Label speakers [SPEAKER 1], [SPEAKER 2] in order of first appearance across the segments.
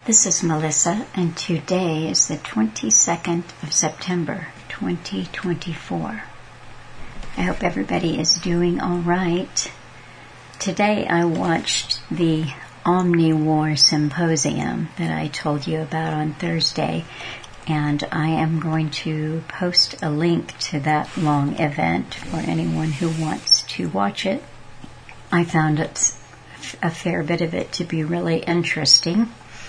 [SPEAKER 1] This is Melissa, and today is the 22nd of September, 2024. I hope everybody is doing all right. Today I watched the Omni-War Symposium that I told you about on Thursday, and I am going to post a link to that long event for anyone who wants to watch it. I found a fair bit of it to be really interesting.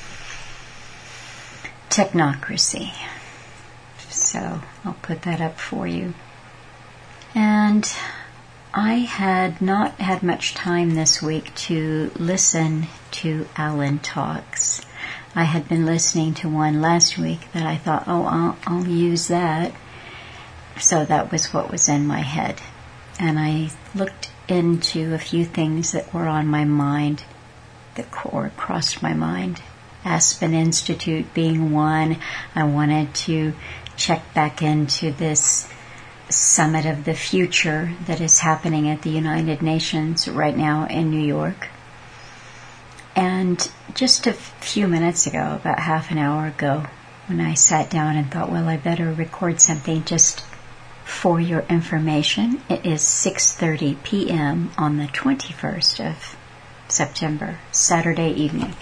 [SPEAKER 1] Technocracy. So I'll put that up for you. And I had not had much time this week to listen to Alan Talks. I had been listening to one last week that I thought, I'll use that. So that was what was in my head. And I looked into a few things that were on my mind, that crossed my mind. Aspen Institute being one. I wanted to check back into this Summit of the Future that is happening at the United Nations right now in New York. And just a few minutes ago, about half an hour ago, when I sat down and thought, well, I better record something just for your information. It is 6:30 p.m. on the 21st of September, Saturday evening.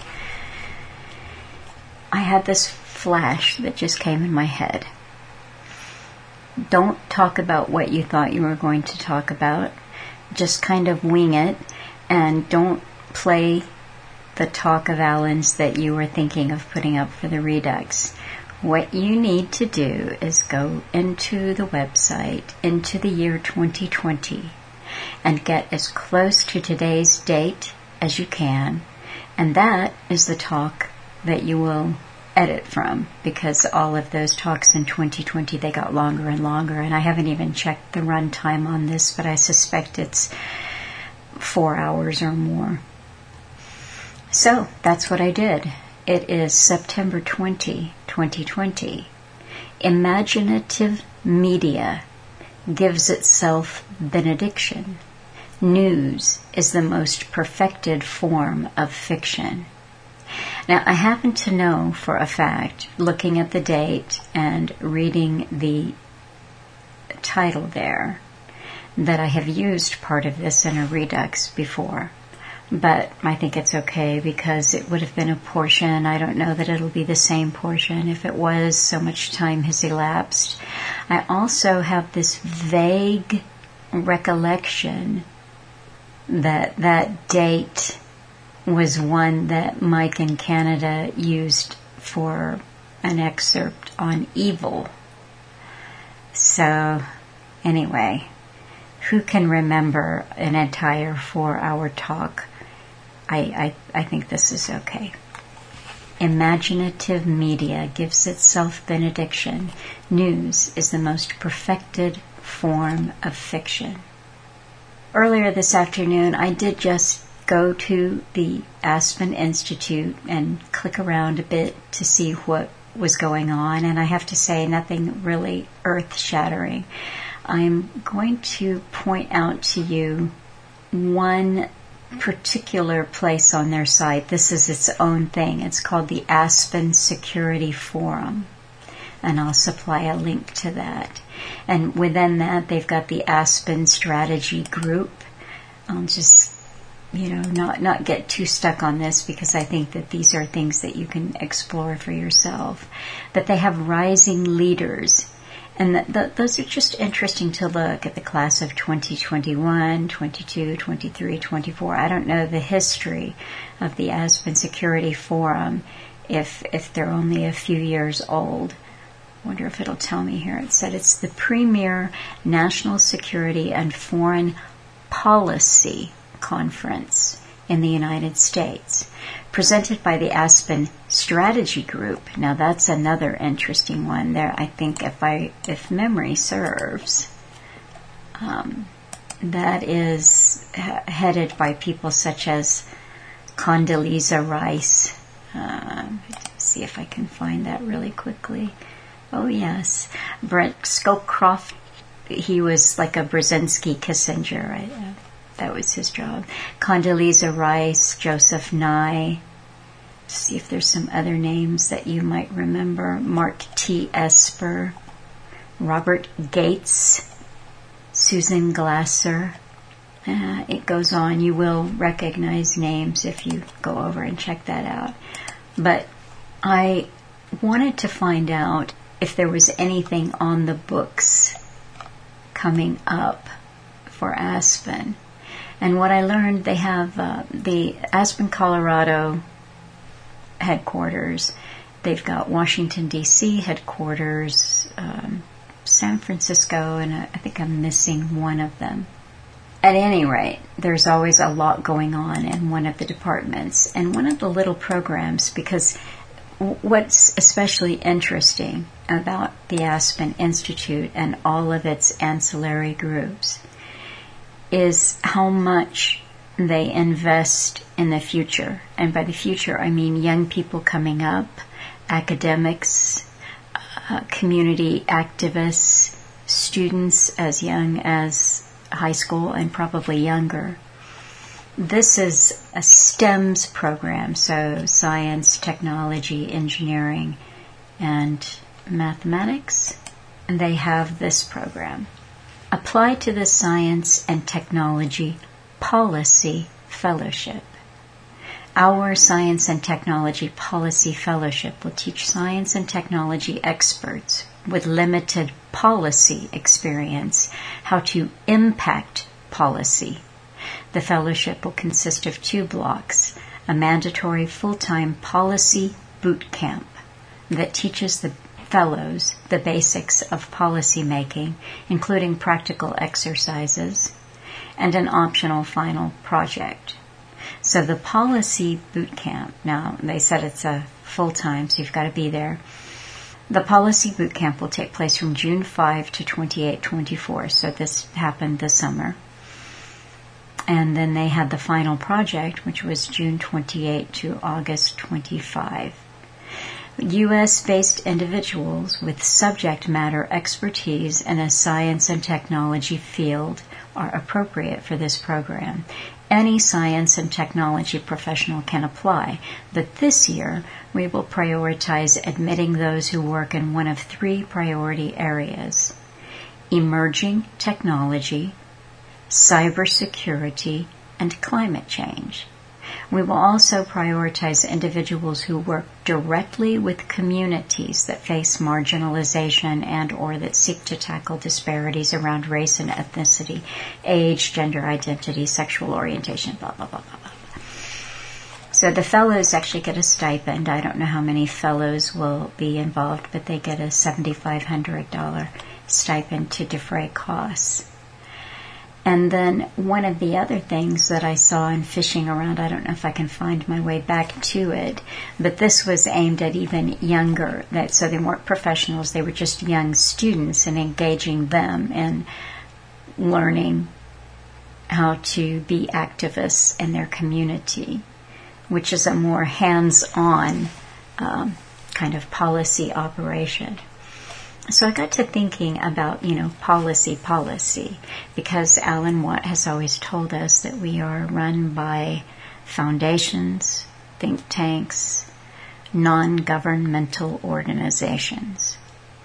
[SPEAKER 1] I had this flash that just came in my head. Don't talk about what you thought you were going to talk about. Just kind of wing it, and don't play the talk of Alan's that you were thinking of putting up for the Redux. What you need to do is go into the website, into the year 2020, and get as close to today's date as you can, and that is the talk that you will edit from, because all of those talks in 2020, they got longer and longer, and I haven't even checked the run time on this, but I suspect it's 4 hours or more. So that's what I did. It is September 20, 2020. Imaginative media gives itself benediction. News is the most perfected form of fiction. Now, I happen to know for a fact, looking at the date and reading the title there, that I have used part of this in a Redux before. But I think it's okay because it would have been a portion. I don't know that it'll be the same portion. If it was, so much time has elapsed. I also have this vague recollection that that date was one that Mike in Canada used for an excerpt on evil. So, anyway, who can remember an entire 4-hour talk? I think this is okay. Imaginative media gives itself benediction. News is the most perfected form of fiction. Earlier this afternoon, I did just go to the Aspen Institute and click around a bit to see what was going on, and I have to say nothing really earth-shattering. I'm going to point out to you one particular place on their site. This is its own thing. It's called the Aspen Security Forum, and I'll supply a link to that. And within that, they've got the Aspen Strategy Group. I'll just not get too stuck on this because I think that these are things that you can explore for yourself. But they have rising leaders, and those are just interesting to look at. The class of 2021, 22, 23, 24. I don't know the history of the Aspen Security Forum, if they're only a few years old. I wonder if it'll tell me here. It said it's the premier national security and foreign policy conference in the United States, presented by the Aspen Strategy Group. Now that's another interesting one. There, I think, if memory serves, that is headed by people such as Condoleezza Rice. See if I can find that really quickly. Oh yes, Brent Scowcroft. He was like a Brzezinski Kissinger, right? That was his job. Condoleezza Rice, Joseph Nye, See if there's some other names that you might remember. Mark T. Esper, Robert Gates, Susan Glasser. It goes on. You will recognize names if you go over and check that out. But I wanted to find out if there was anything on the books coming up for Aspen. And what I learned, they have the Aspen, Colorado headquarters. They've got Washington, D.C. headquarters, San Francisco, and I think I'm missing one of them. At any rate, there's always a lot going on in one of the departments. And one of the little programs, because what's especially interesting about the Aspen Institute and all of its ancillary groups is how much they invest in the future. And by the future, I mean young people coming up, academics, community activists, students as young as high school and probably younger. This is a STEMS program, so science, technology, engineering, and mathematics. And they have this program. Apply to the Science and Technology Policy Fellowship. Our Science and Technology Policy Fellowship will teach science and technology experts with limited policy experience how to impact policy. The fellowship will consist of 2 blocks, a mandatory full-time policy boot camp that teaches the fellows the basics of policy making, including practical exercises, and an optional final project. So the policy boot camp, now they said it's a full-time, so you've got to be there. The policy boot camp will take place from June 5 to 28-24, so this happened this summer. And then they had the final project, which was June 28 to August 25. U.S.-based individuals with subject matter expertise in a science and technology field are appropriate for this program. Any science and technology professional can apply, but this year we will prioritize admitting those who work in one of 3 priority areas: emerging technology, cybersecurity, and climate change. We will also prioritize individuals who work directly with communities that face marginalization and or that seek to tackle disparities around race and ethnicity, age, gender identity, sexual orientation, blah, blah, blah, blah, blah. So the fellows actually get a stipend. I don't know how many fellows will be involved, but they get a $7,500 stipend to defray costs. And then one of the other things that I saw in fishing around, I don't know if I can find my way back to it, but this was aimed at even younger. So they weren't professionals, they were just young students, and engaging them in learning how to be activists in their community, which is a more hands-on kind of policy operation. So I got to thinking about, policy, because Alan Watt has always told us that we are run by foundations, think tanks, non-governmental organizations.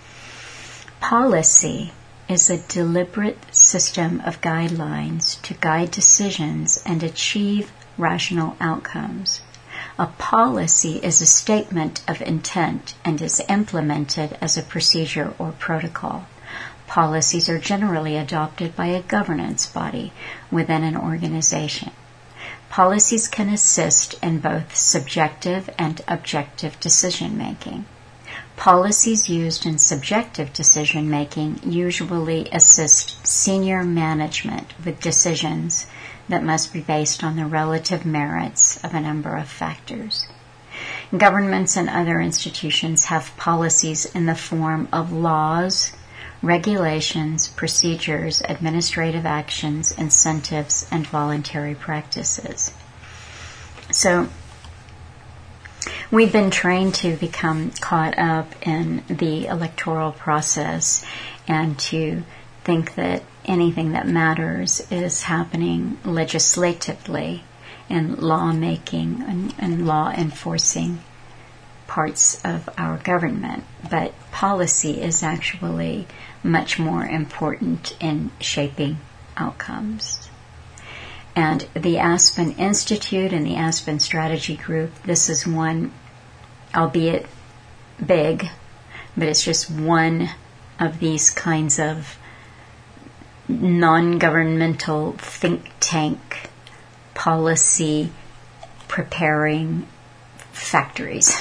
[SPEAKER 1] Policy is a deliberate system of guidelines to guide decisions and achieve rational outcomes. A policy is a statement of intent and is implemented as a procedure or protocol. Policies are generally adopted by a governance body within an organization. Policies can assist in both subjective and objective decision-making. Policies used in subjective decision-making usually assist senior management with decisions that must be based on the relative merits of a number of factors. Governments and other institutions have policies in the form of laws, regulations, procedures, administrative actions, incentives, and voluntary practices. So, we've been trained to become caught up in the electoral process and to think that anything that matters is happening legislatively and lawmaking and law enforcing parts of our government. But policy is actually much more important in shaping outcomes. And the Aspen Institute and the Aspen Strategy Group, this is one, albeit big, but it's just one of these kinds of non-governmental think tank policy preparing factories.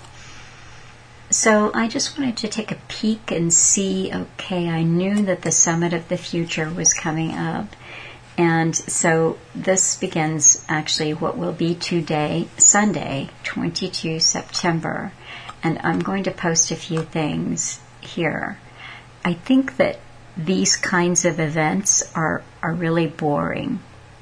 [SPEAKER 1] So I just wanted to take a peek and see, okay, I knew that the Summit of the Future was coming up. And so this begins actually what will be today, Sunday, 22 September. And I'm going to post a few things here. I think that these kinds of events are really boring.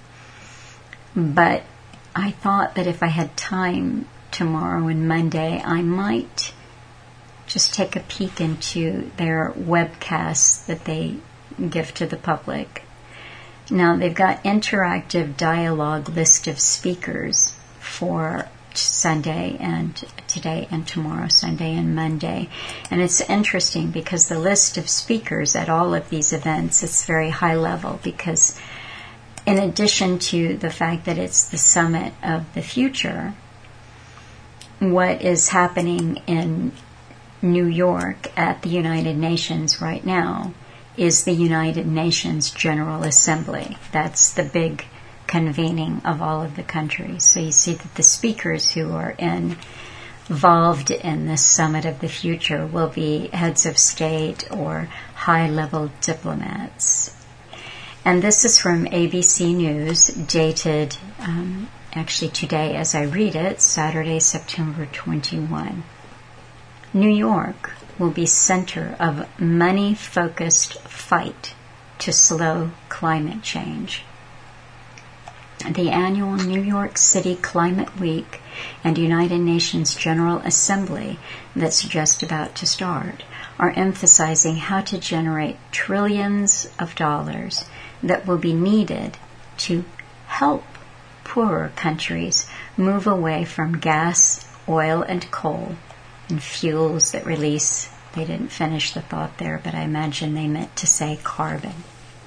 [SPEAKER 1] But I thought that if I had time tomorrow and Monday, I might just take a peek into their webcasts that they give to the public. Now, they've got interactive dialogue list of speakers for Sunday and today and tomorrow, Sunday and Monday. And it's interesting because the list of speakers at all of these events is very high level, because in addition to the fact that it's the Summit of the Future, what is happening in New York at the United Nations right now is the United Nations General Assembly. That's the big convening of all of the countries. So you see that the speakers who are involved in this Summit of the Future will be heads of state or high-level diplomats. And this is from ABC News, dated actually today as I read it, Saturday, September 21. New York will be center of money-focused fight to slow climate change. The annual New York City Climate Week and United Nations General Assembly that's just about to start are emphasizing how to generate trillions of dollars that will be needed to help poorer countries move away from gas, oil, and coal and fuels that release, they didn't finish the thought there, but I imagine they meant to say carbon.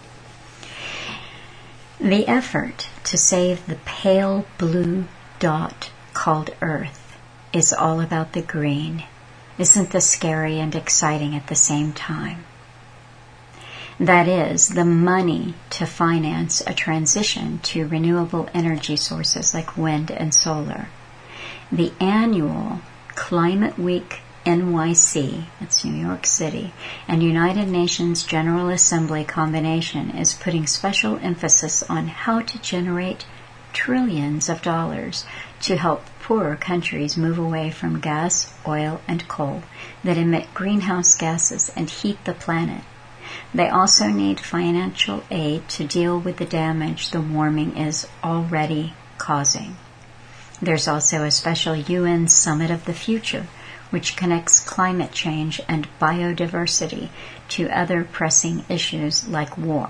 [SPEAKER 1] The effort to save the pale blue dot called Earth is all about the green. Isn't this scary and exciting at the same time? That is, the money to finance a transition to renewable energy sources like wind and solar. The annual Climate Week NYC, that's New York City, and United Nations General Assembly combination is putting special emphasis on how to generate trillions of dollars to help poorer countries move away from gas, oil, and coal that emit greenhouse gases and heat the planet. They also need financial aid to deal with the damage the warming is already causing. There's also a special UN Summit of the Future, which connects climate change and biodiversity to other pressing issues like war,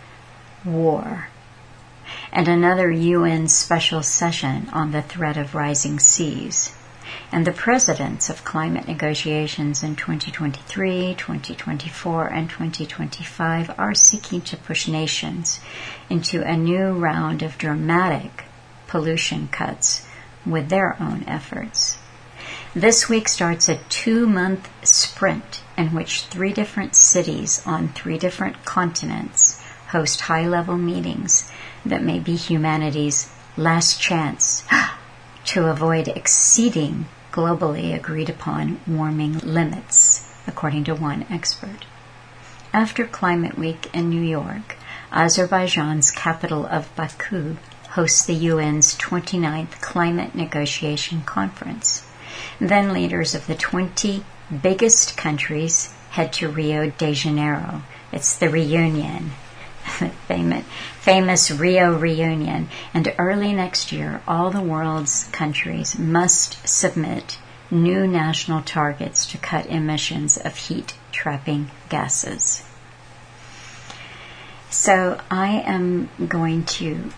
[SPEAKER 1] and another UN special session on the threat of rising seas. And the presidents of climate negotiations in 2023, 2024, and 2025 are seeking to push nations into a new round of dramatic pollution cuts with their own efforts. This week starts a 2-month sprint in which 3 different cities on 3 different continents host high-level meetings that may be humanity's last chance to avoid exceeding globally agreed-upon warming limits, according to one expert. After Climate Week in New York, Azerbaijan's capital of Baku hosts the UN's 29th Climate Negotiation Conference. Then leaders of the 20 biggest countries head to Rio de Janeiro. It's the reunion, the famous Rio reunion. And early next year, all the world's countries must submit new national targets to cut emissions of heat-trapping gases. So I am going to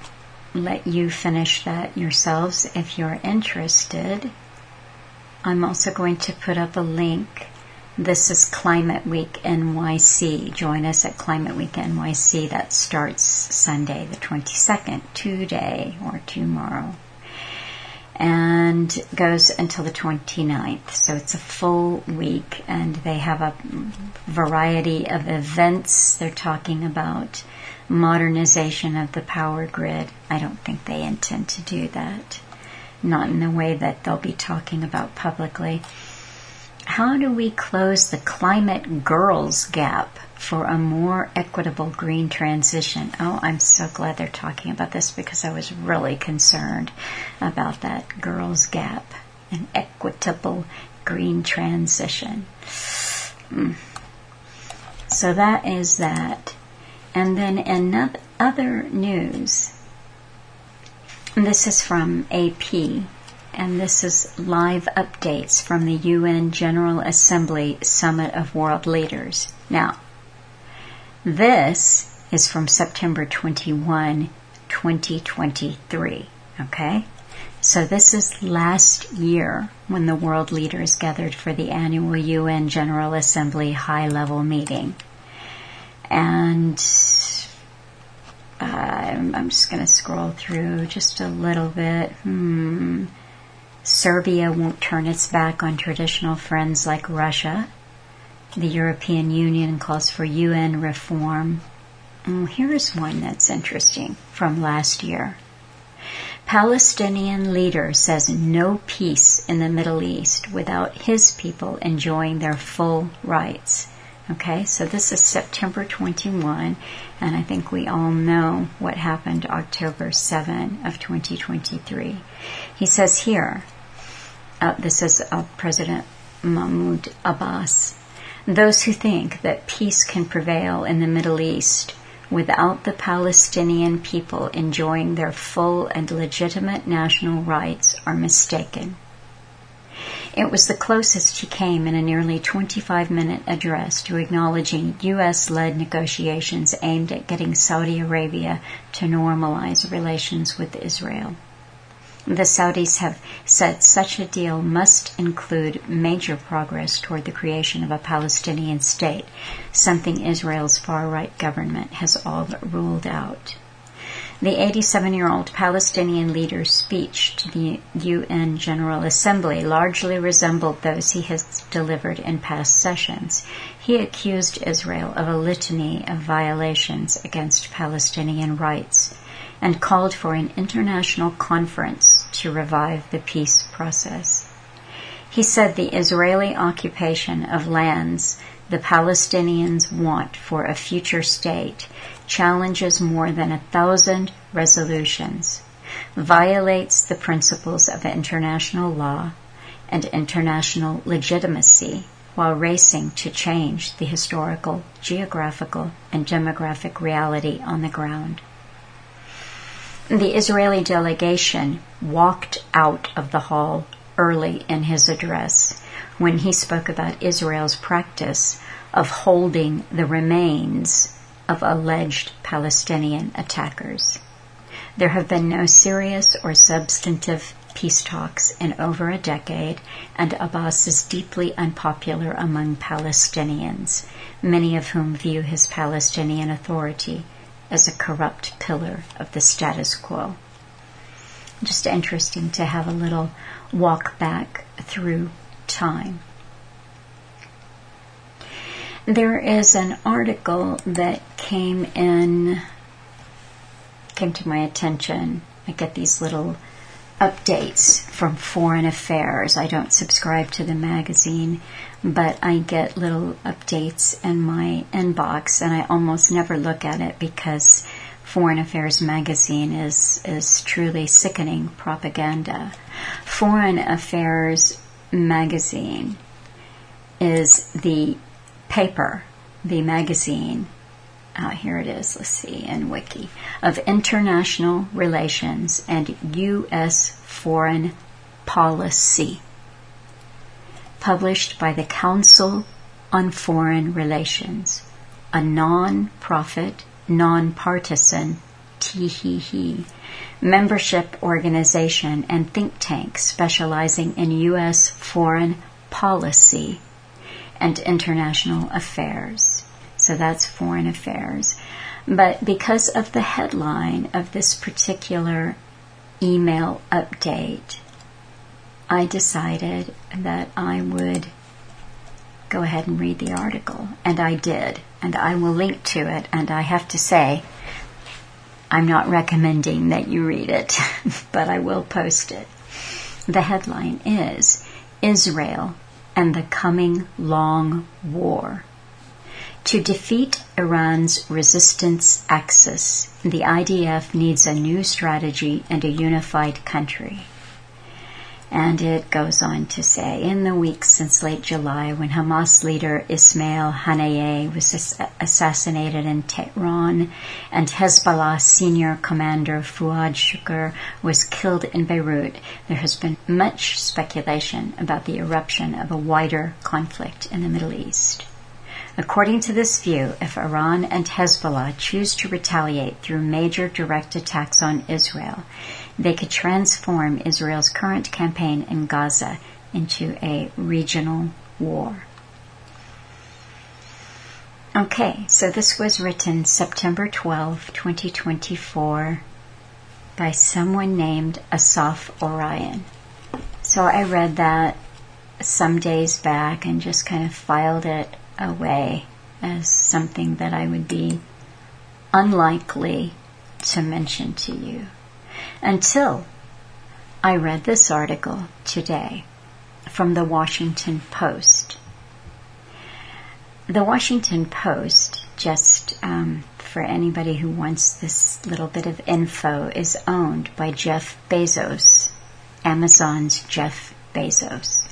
[SPEAKER 1] let you finish that yourselves if you're interested. I'm also going to put up a link. This is Climate Week NYC. Join us at Climate Week NYC. That starts Sunday the 22nd, today or tomorrow, and goes until the 29th. So it's a full week, and they have a variety of events. They're talking about modernization of the power grid. I don't think they intend to do that. Not in the way that they'll be talking about publicly. How do we close the climate girls gap for a more equitable green transition? Oh, I'm so glad they're talking about this, because I was really concerned about that girls gap, an equitable green transition. So that is that. And then in other news, this is from AP, and this is live updates from the UN General Assembly Summit of World Leaders. Now, this is from September 21, 2023, okay? So this is last year when the world leaders gathered for the annual UN General Assembly high-level meeting. And I'm just going to scroll through just a little bit. Serbia won't turn its back on traditional friends like Russia. The European Union calls for UN reform. Here's one that's interesting from last year. Palestinian leader says no peace in the Middle East without his people enjoying their full rights. Okay, so this is September 21, and I think we all know what happened October 7 of 2023. He says here, this is President Mahmoud Abbas, those who think that peace can prevail in the Middle East without the Palestinian people enjoying their full and legitimate national rights are mistaken. It was the closest he came in a nearly 25-minute address to acknowledging U.S.-led negotiations aimed at getting Saudi Arabia to normalize relations with Israel. The Saudis have said such a deal must include major progress toward the creation of a Palestinian state, something Israel's far-right government has all but ruled out. The 87-year-old Palestinian leader's speech to the UN General Assembly largely resembled those he has delivered in past sessions. He accused Israel of a litany of violations against Palestinian rights and called for an international conference to revive the peace process. He said the Israeli occupation of lands the Palestinians want for a future state challenges more than 1,000 resolutions, violates the principles of international law and international legitimacy while racing to change the historical, geographical, and demographic reality on the ground. The Israeli delegation walked out of the hall early in his address when he spoke about Israel's practice of holding the remains of alleged Palestinian attackers. There have been no serious or substantive peace talks in over a decade, and Abbas is deeply unpopular among Palestinians, many of whom view his Palestinian Authority as a corrupt pillar of the status quo. Just interesting to have a little walk back through time. There is an article that came to my attention. I get these little updates from Foreign Affairs. I don't subscribe to the magazine, but I get little updates in my inbox, and I almost never look at it because Foreign Affairs magazine is truly sickening propaganda. Foreign Affairs magazine is the paper, the magazine, here it is, let's see, in Wiki, of International Relations and U.S. Foreign Policy, published by the Council on Foreign Relations, a non-profit, non-partisan THEHE, membership organization and think tank specializing in U.S. foreign policy and international affairs. So that's foreign affairs. But because of the headline of this particular email update, I decided that I would go ahead and read the article. And I did. And I will link to it. And I have to say, I'm not recommending that you read it, but I will post it. The headline is Israel and the Coming Long War. To defeat Iran's resistance axis, the IDF needs a new strategy and a unified country. And it goes on to say, in the weeks since late July, when Hamas leader Ismail Haniyeh was assassinated in Tehran and Hezbollah senior commander Fuad Shukr was killed in Beirut, there has been much speculation about the eruption of a wider conflict in the Middle East. According to this view, if Iran and Hezbollah choose to retaliate through major direct attacks on Israel, they could transform Israel's current campaign in Gaza into a regional war. Okay, so this was written September 12, 2024 by someone named Asaf Orion. So I read that some days back and just kind of filed it away as something that I would be unlikely to mention to you until I read this article today from the Washington Post. The Washington Post, just for anybody who wants this little bit of info, is owned by Jeff Bezos, Amazon's Jeff Bezos.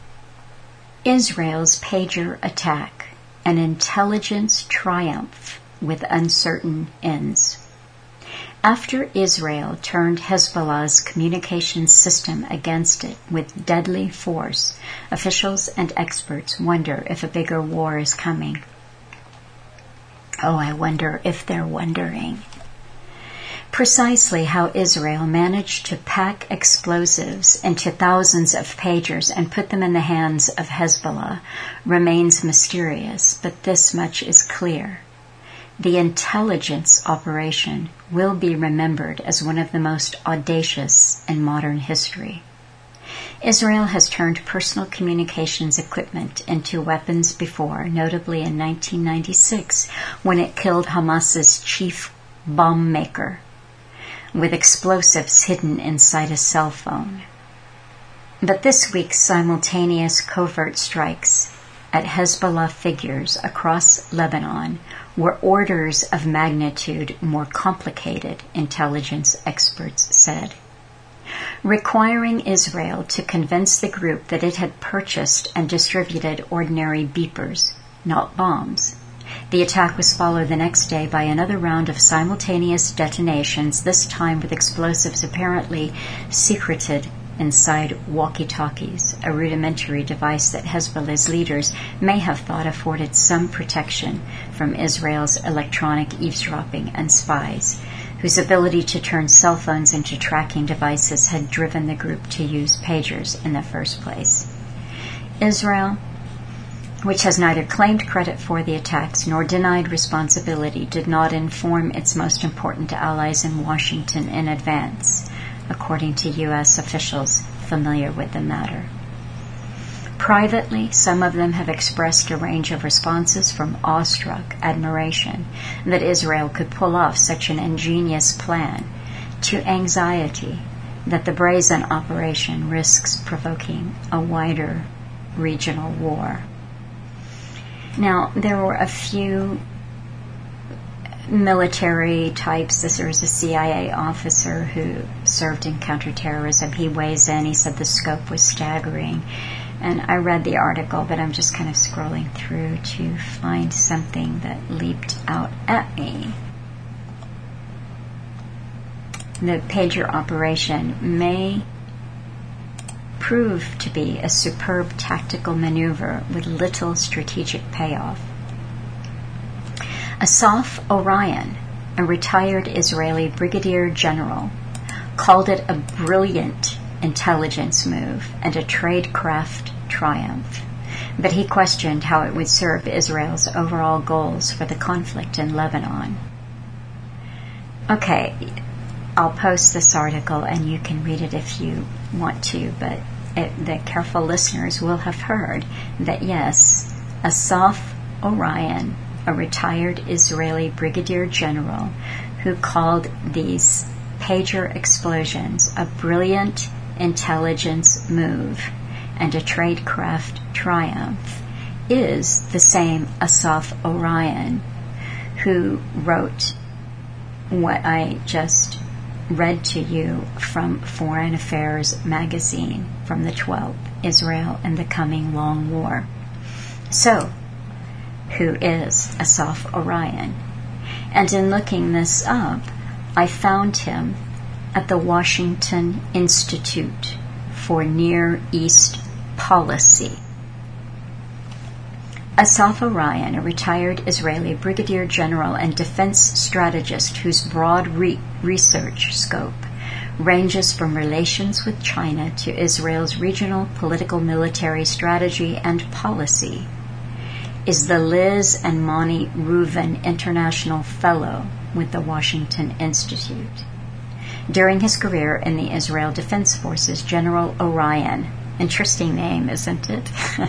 [SPEAKER 1] Israel's pager attack, an intelligence triumph with uncertain ends. After Israel turned Hezbollah's communications system against it with deadly force, officials and experts wonder if a bigger war is coming. Oh, I wonder if they're wondering. Precisely how Israel managed to pack explosives into thousands of pagers and put them in the hands of Hezbollah remains mysterious, but this much is clear. The intelligence operation will be remembered as one of the most audacious in modern history. Israel has turned personal communications equipment into weapons before, notably in 1996, when it killed Hamas's chief bomb maker with explosives hidden inside a cell phone. But this week's simultaneous covert strikes at Hezbollah figures across Lebanon were orders of magnitude more complicated, intelligence experts said, requiring Israel to convince the group that it had purchased and distributed ordinary beepers, not bombs. The attack was followed the next day by another round of simultaneous detonations, this time with explosives apparently secreted inside walkie-talkies, a rudimentary device that Hezbollah's leaders may have thought afforded some protection from Israel's electronic eavesdropping and spies, whose ability to turn cell phones into tracking devices had driven the group to use pagers in the first place. Israel, which has neither claimed credit for the attacks nor denied responsibility, did not inform its most important allies in Washington in advance, according to U.S. officials familiar with the matter. Privately, some of them have expressed a range of responses from awestruck admiration that Israel could pull off such an ingenious plan, to anxiety that the brazen operation risks provoking a wider regional war. Now, there were a few military types. There was a CIA officer who served in counterterrorism. He weighs in. He said the scope was staggering. And I read the article, but I'm just kind of scrolling through to find something that leaped out at me. The pager operation may prove to be a superb tactical maneuver with little strategic payoff. Asaf Orion, a retired Israeli brigadier general, called it a brilliant intelligence move and a tradecraft triumph, but he questioned how it would serve Israel's overall goals for the conflict in Lebanon. Okay, I'll post this article and you can read it if you want to, but the careful listeners will have heard that yes, Asaf Orion, a retired Israeli brigadier general who called these pager explosions a brilliant intelligence move and a tradecraft triumph, is the same Asaf Orion who wrote what I just read to you from Foreign Affairs magazine from the 12th, Israel and the Coming Long War. So, who is Asaf Orion? And in looking this up, I found him at the Washington Institute for Near East Policy. Asaf Orion, a retired Israeli brigadier general and defense strategist whose broad research scope ranges from relations with China to Israel's regional political military strategy and policy, is the Liz and Moni Reuven International Fellow with the Washington Institute. During his career in the Israel Defense Forces, General Orion, interesting name, isn't it?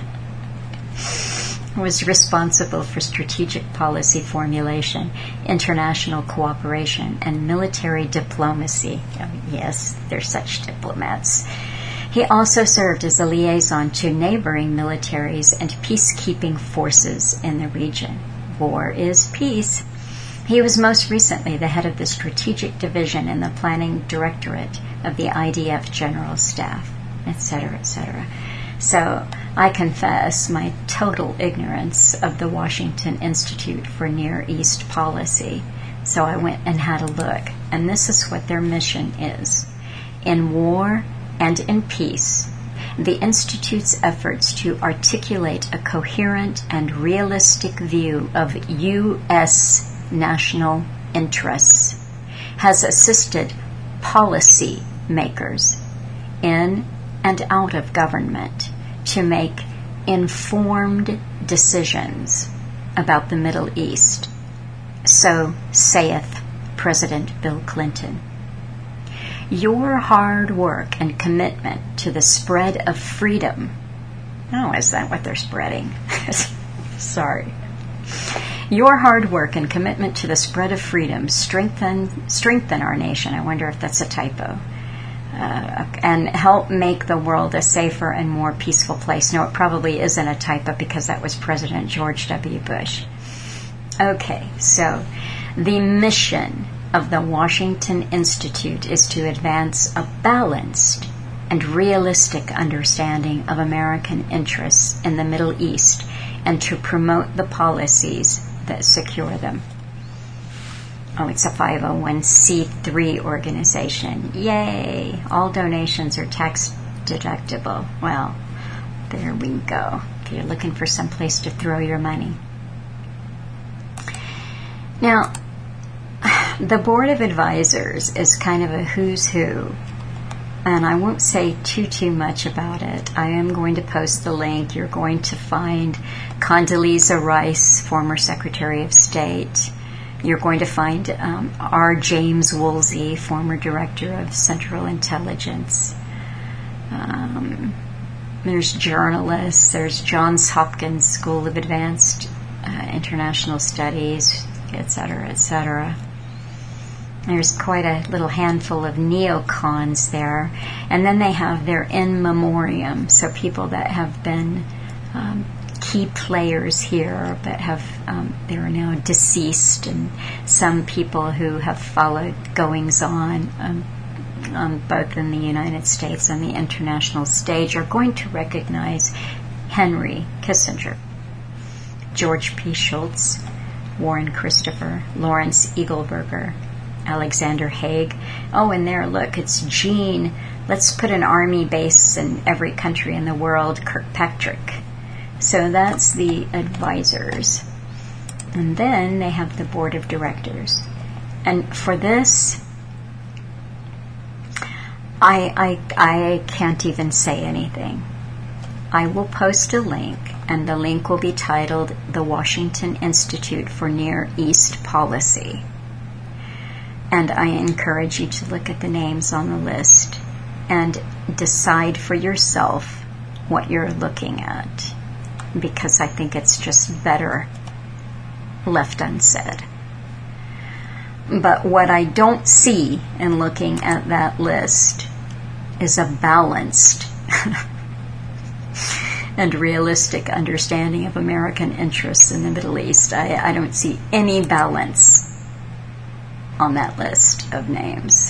[SPEAKER 1] Was responsible for strategic policy formulation, international cooperation, and military diplomacy. Oh, yes, they're such diplomats. He also served as a liaison to neighboring militaries and peacekeeping forces in the region. War is peace. He was most recently the head of the Strategic Division in the Planning Directorate of the IDF General Staff, etc., etc. So I confess my total ignorance of the Washington Institute for Near East Policy. So I went and had a look, and this is what their mission is. In war and in peace, the Institute's efforts to articulate a coherent and realistic view of U.S. national interests has assisted policy makers in and out of government to make informed decisions about the Middle East. So saith President Bill Clinton. Your hard work and commitment to the spread of freedom. Oh, is that what they're spreading? Sorry. Your hard work and commitment to the spread of freedom strengthen our nation. I wonder if that's a typo. And help make the world a safer and more peaceful place. No, it probably isn't a typo because that was President George W. Bush. Okay, so the mission of the Washington Institute is to advance a balanced and realistic understanding of American interests in the Middle East and to promote the policies that secure them. Oh, it's a 501c3 organization. Yay! All donations are tax deductible. Well, there we go. If you're looking for some place to throw your money. Now, the Board of Advisors is kind of a who's who, and I won't say too much about it. I am going to post the link. You're going to find Condoleezza Rice, former Secretary of State. You're going to find R. James Woolsey, former Director of Central Intelligence. There's journalists. There's Johns Hopkins School of Advanced International Studies, etc., etc. There's quite a little handful of neocons there. And then they have their in memoriam, so people that have been key players here but have they are now deceased, and some people who have followed goings on both in the United States and the international stage are going to recognize Henry Kissinger, George P. Shultz, Warren Christopher, Lawrence Eagleburger, Alexander Haig. Oh, and there, look, it's Gene. Let's put an army base in every country in the world, Kirkpatrick. So that's the advisors. And then they have the board of directors. And for this, I can't even say anything. I will post a link, and the link will be titled The Washington Institute for Near East Policy. And I encourage you to look at the names on the list and decide for yourself what you're looking at, because I think it's just better left unsaid. But what I don't see in looking at that list is a balanced and realistic understanding of American interests in the Middle East. I don't see any balance on that list of names.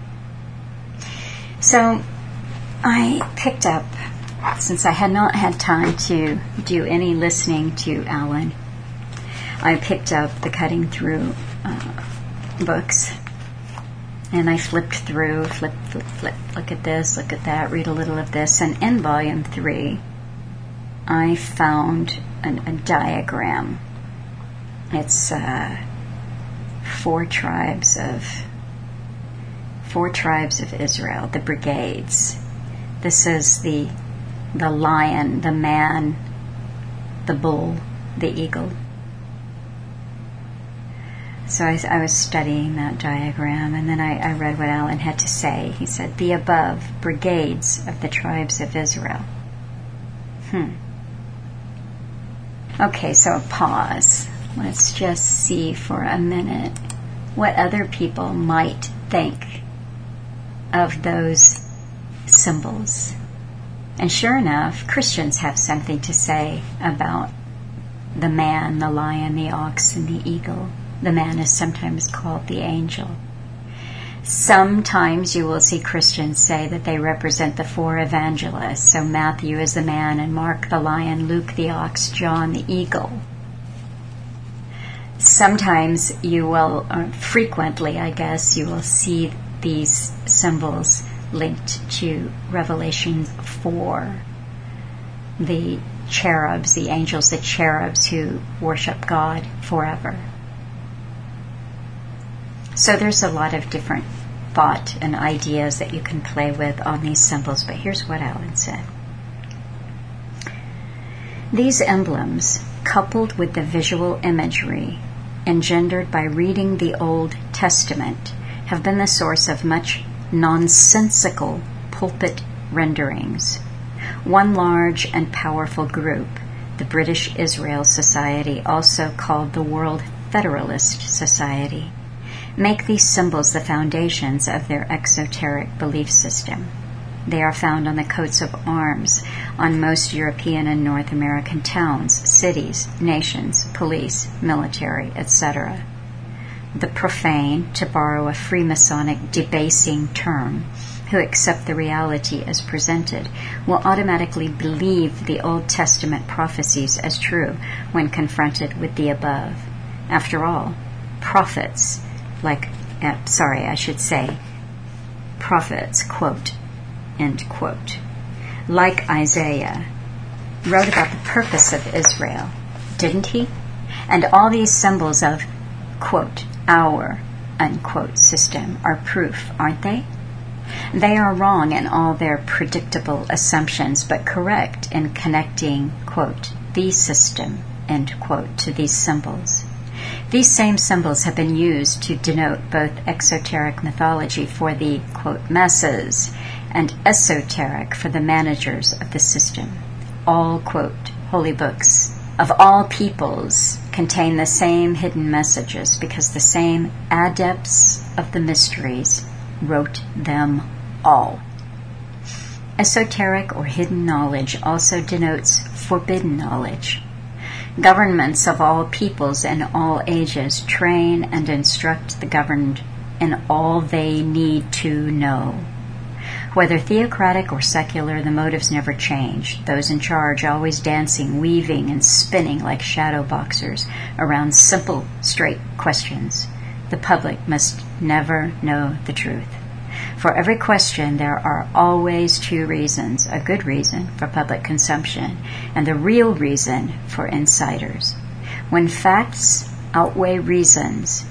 [SPEAKER 1] So I picked up, since I had not had time to do any listening to Alan, I picked up the Cutting Through books, and I flipped through, flip, look at this, look at that, read a little of this, and in volume 3 I found a diagram. It's 4 tribes of Israel, the brigades. This is the lion, the man, the bull, the eagle. So I was studying that diagram, and then I read what Alan had to say. He said, the above brigades of the tribes of Israel. Okay, so a pause. Let's just see for a minute what other people might think of those symbols. And sure enough, Christians have something to say about the man, the lion, the ox, and the eagle. The man is sometimes called the angel. Sometimes you will see Christians say that they represent the 4 evangelists. So Matthew is the man, and Mark the lion, Luke the ox, John the eagle. Sometimes you will, or frequently I guess, you will see these symbols linked to Revelation 4. The cherubs, the angels, the cherubs who worship God forever. So there's a lot of different thought and ideas that you can play with on these symbols, but here's what Alan said. These emblems, coupled with the visual imagery engendered by reading the Old Testament, have been the source of much nonsensical pulpit renderings. One large and powerful group, the British Israel Society, also called the World Federalist Society, make these symbols the foundations of their exoteric belief system. They are found on the coats of arms on most European and North American towns, cities, nations, police, military, etc. The profane, to borrow a Freemasonic debasing term, who accept the reality as presented, will automatically believe the Old Testament prophecies as true when confronted with the above. After all, prophets, prophets, quote, end quote, like Isaiah, wrote about the purpose of Israel, didn't he? And all these symbols of, quote, our, unquote, system are proof, aren't they? They are wrong in all their predictable assumptions, but correct in connecting, quote, the system, end quote, to these symbols. These same symbols have been used to denote both exoteric mythology for the, quote, masses and esoteric for the managers of the system. All, quote, holy books of all peoples contain the same hidden messages because the same adepts of the mysteries wrote them all. Esoteric or hidden knowledge also denotes forbidden knowledge. Governments of all peoples and all ages train and instruct the governed in all they need to know. Whether theocratic or secular, the motives never change. Those in charge always dancing, weaving, and spinning like shadow boxers around simple, straight questions. The public must never know the truth. For every question, there are always 2 reasons: a good reason for public consumption and the real reason for insiders. When facts outweigh reasons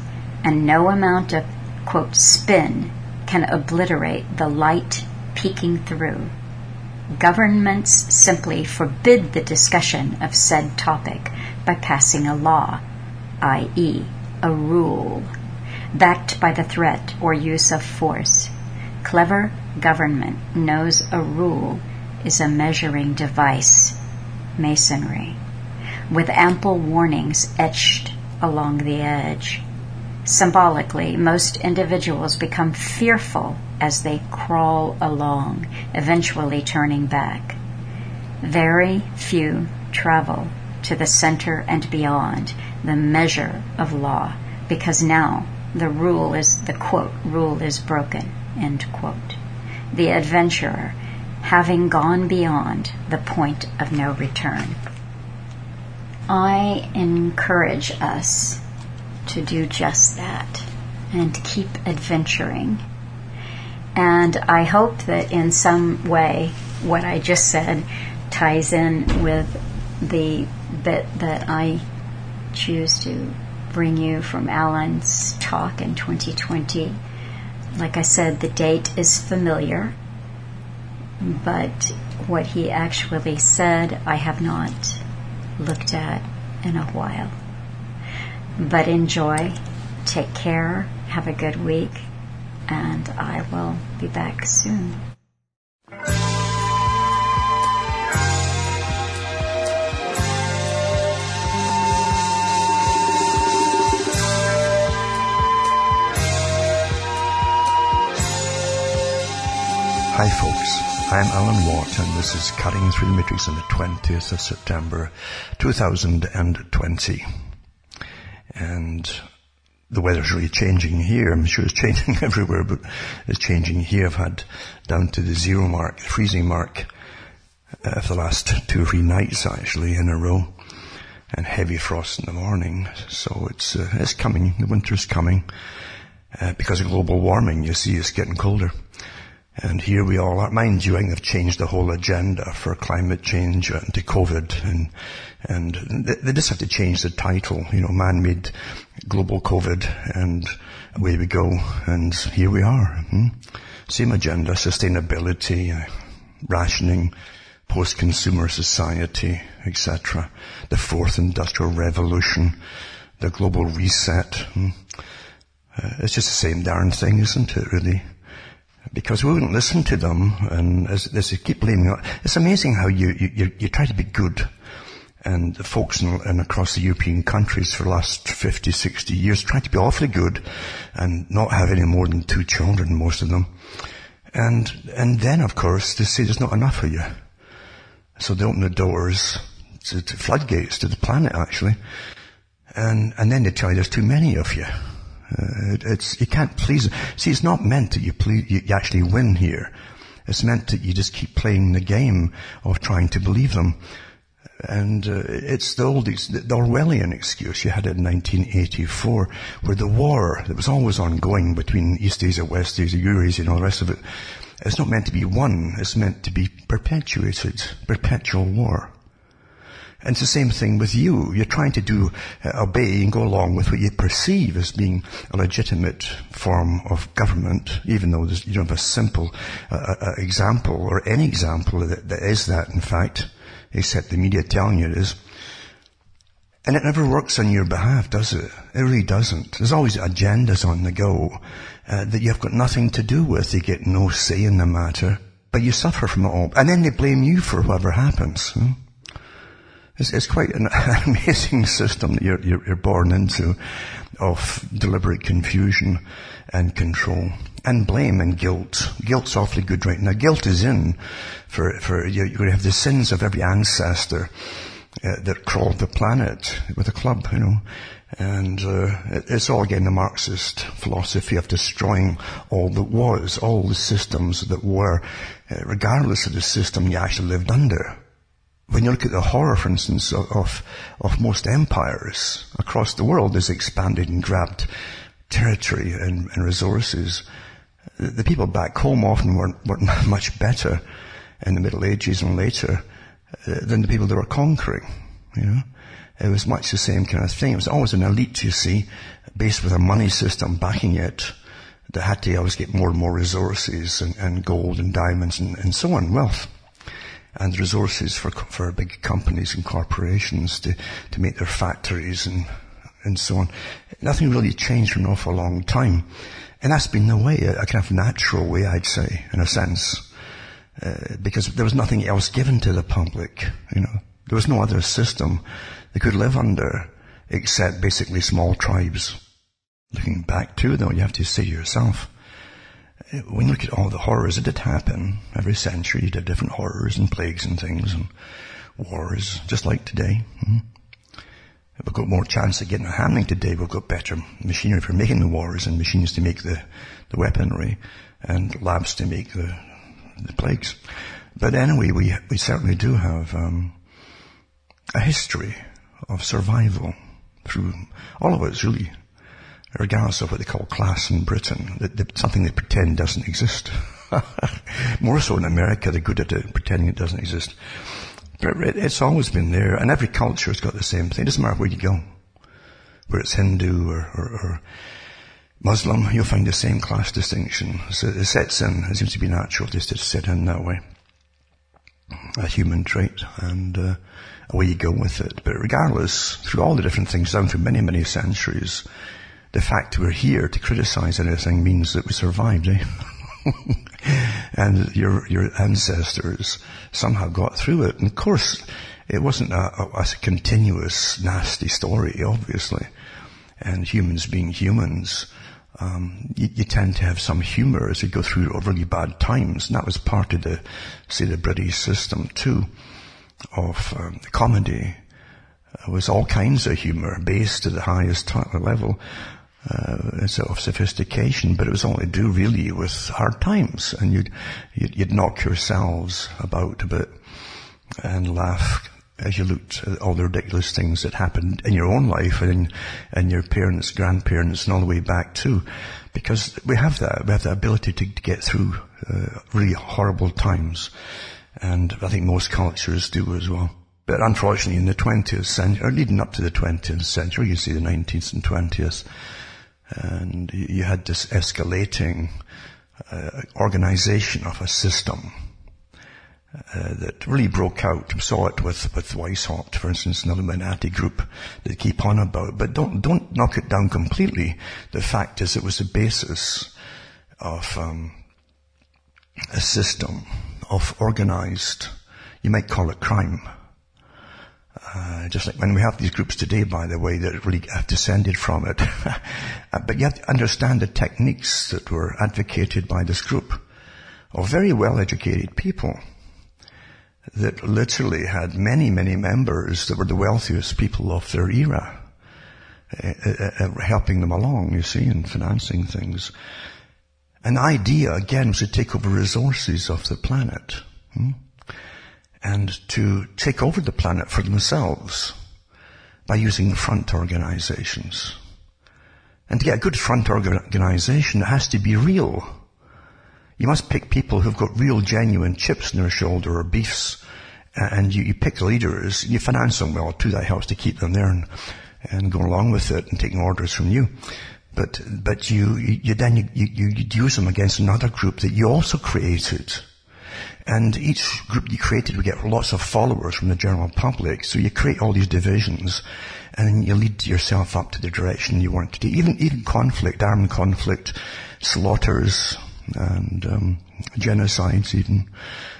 [SPEAKER 1] and no amount of, quote, spin can obliterate the light peeking through. Governments simply forbid the discussion of said topic by passing a law, i.e., a rule, backed by the threat or use of force. Clever government knows a rule is a measuring device, masonry, with ample warnings etched along the edge. Symbolically, most individuals become fearful as they crawl along, eventually turning back. Very few travel to the center and beyond, the measure of law, because now the rule is, the quote, rule is broken, end quote. The adventurer, having gone beyond the point of no return. I encourage us to do just that and keep adventuring. And I hope that in some way what I just said ties in with the bit that I choose to bring you from Alan's talk in 2020. Like I said, the date is familiar, but what he actually said I have not looked at in a while. But enjoy, take care, have a good week, and I will be back soon.
[SPEAKER 2] Hi folks, I'm Alan Watt and this is Cutting Through the Matrix on the 20th of September 2020. And the weather's really changing here. I'm sure it's changing everywhere, but it's changing here. I've had down to the zero mark, freezing mark, for the last 2 or 3 nights actually in a row, and heavy frost in the morning. So it's coming. The winter's coming. Because of global warming, you see, it's getting colder. And here we all are. Mind you, I think they've changed the whole agenda for climate change and to COVID, and they just have to change the title, man-made global COVID, and away we go. And here we are. Same agenda, sustainability, rationing, post-consumer society, etc. The fourth industrial revolution, the global reset. It's just the same darn thing, isn't it, really? Because we wouldn't listen to them, and as they keep blaming it. It's amazing how you try to be good, and the folks in across the European countries for the last 50, 60 years try to be awfully good and not have any more than 2 children, most of them. And then, of course, they say there's not enough of you. So they open the doors to floodgates to the planet, actually. And then they tell you there's too many of you. You can't please. See, it's not meant that you actually win here. It's meant that you just keep playing the game of trying to believe them. And it's the Orwellian excuse. You had it in 1984, where the war that was always ongoing between East Asia, West Asia, Eurasia, and all the rest of it, it's not meant to be won. It's meant to be perpetuated. Perpetual war. And it's the same thing with you. You're trying to obey and go along with what you perceive as being a legitimate form of government, even though you don't have a simple example or any example that is that, in fact, except the media telling you it is. And it never works on your behalf, does it? It really doesn't. There's always agendas on the go that you've got nothing to do with. You get no say in the matter, but you suffer from it all. And then they blame you for whatever happens. It's quite an amazing system that you're born into, of deliberate confusion and control and blame and guilt. Guilt's awfully good right now. Guilt is in for you're going to have the sins of every ancestor that crawled the planet with a club, and it's all again the Marxist philosophy of destroying all that was, all the systems that were, regardless of the system you actually lived under. When you look at the horror, for instance, of most empires across the world as expanded and grabbed territory and resources, the people back home often weren't much better in the Middle Ages and later than the people they were conquering. you know. It was much the same kind of thing. It was always an elite, you see, based with a money system backing it, that had to always get more and more resources and gold and diamonds and so on, wealth. And resources for big companies and corporations to make their factories and so on. Nothing really changed for an awful long time. And that's been the way, a kind of natural way, I'd say, in a sense. Because there was nothing else given to the public, you know. There was no other system they could live under except basically small tribes. Looking back too, though, you have to say yourself, when you look at all the horrors that did happen, every century you did different horrors and plagues and things and wars, just like today. We've got more chance of getting it happening today. We've got better machinery for making the wars and machines to make the weaponry and labs to make the plagues. But anyway, we certainly do have a history of survival through all of us, really, regardless of what they call class in Britain, something they pretend doesn't exist. More so in America, they're good at it, pretending it doesn't exist. But it's always been there, and every culture has got the same thing. It doesn't matter where you go, whether it's Hindu or Muslim, you'll find the same class distinction. So it sets in, it seems to be natural just to set in that way. A human trait, and away you go with it. But regardless, through all the different things down through many, many centuries, the fact we're here to criticize anything means that we survived, eh? And your ancestors somehow got through it. And of course, it wasn't a continuous nasty story, obviously. And humans being humans, you tend to have some humor as you go through really bad times. And that was part of the British system too, of comedy. It was all kinds of humor, based to the highest level. Sort of sophistication, but it was all to do really with hard times, and you'd knock yourselves about a bit and laugh as you looked at all the ridiculous things that happened in your own life and your parents, grandparents, and all the way back too, because we have the ability to get through really horrible times, and I think most cultures do as well. But unfortunately, in the 20th century, or leading up to the 20th century, you see the 19th and 20th. And you had this escalating organization of a system that really broke out. We saw it with Weishaupt, for instance, another Illuminati group that keep on about. But don't knock it down completely. The fact is, it was the basis of a system of organized, you might call it crime. Just like when we have these groups today, by the way, that really have descended from it. But you have to understand the techniques that were advocated by this group of very well-educated people that literally had many, many members that were the wealthiest people of their era, helping them along, you see, and financing things. An idea, again, was to take over resources of the planet. And to take over the planet for themselves by using front organizations. And to get a good front organization, it has to be real. You must pick people who've got real, genuine chips in their shoulder or beefs, and you pick leaders, and you finance them well too. That helps to keep them there and go along with it and taking orders from you. But you use them against another group that you also created. And each group you created would get lots of followers from the general public. So you create all these divisions, and you lead yourself up to the direction you want to do. Even conflict, armed conflict, slaughters, and genocides even,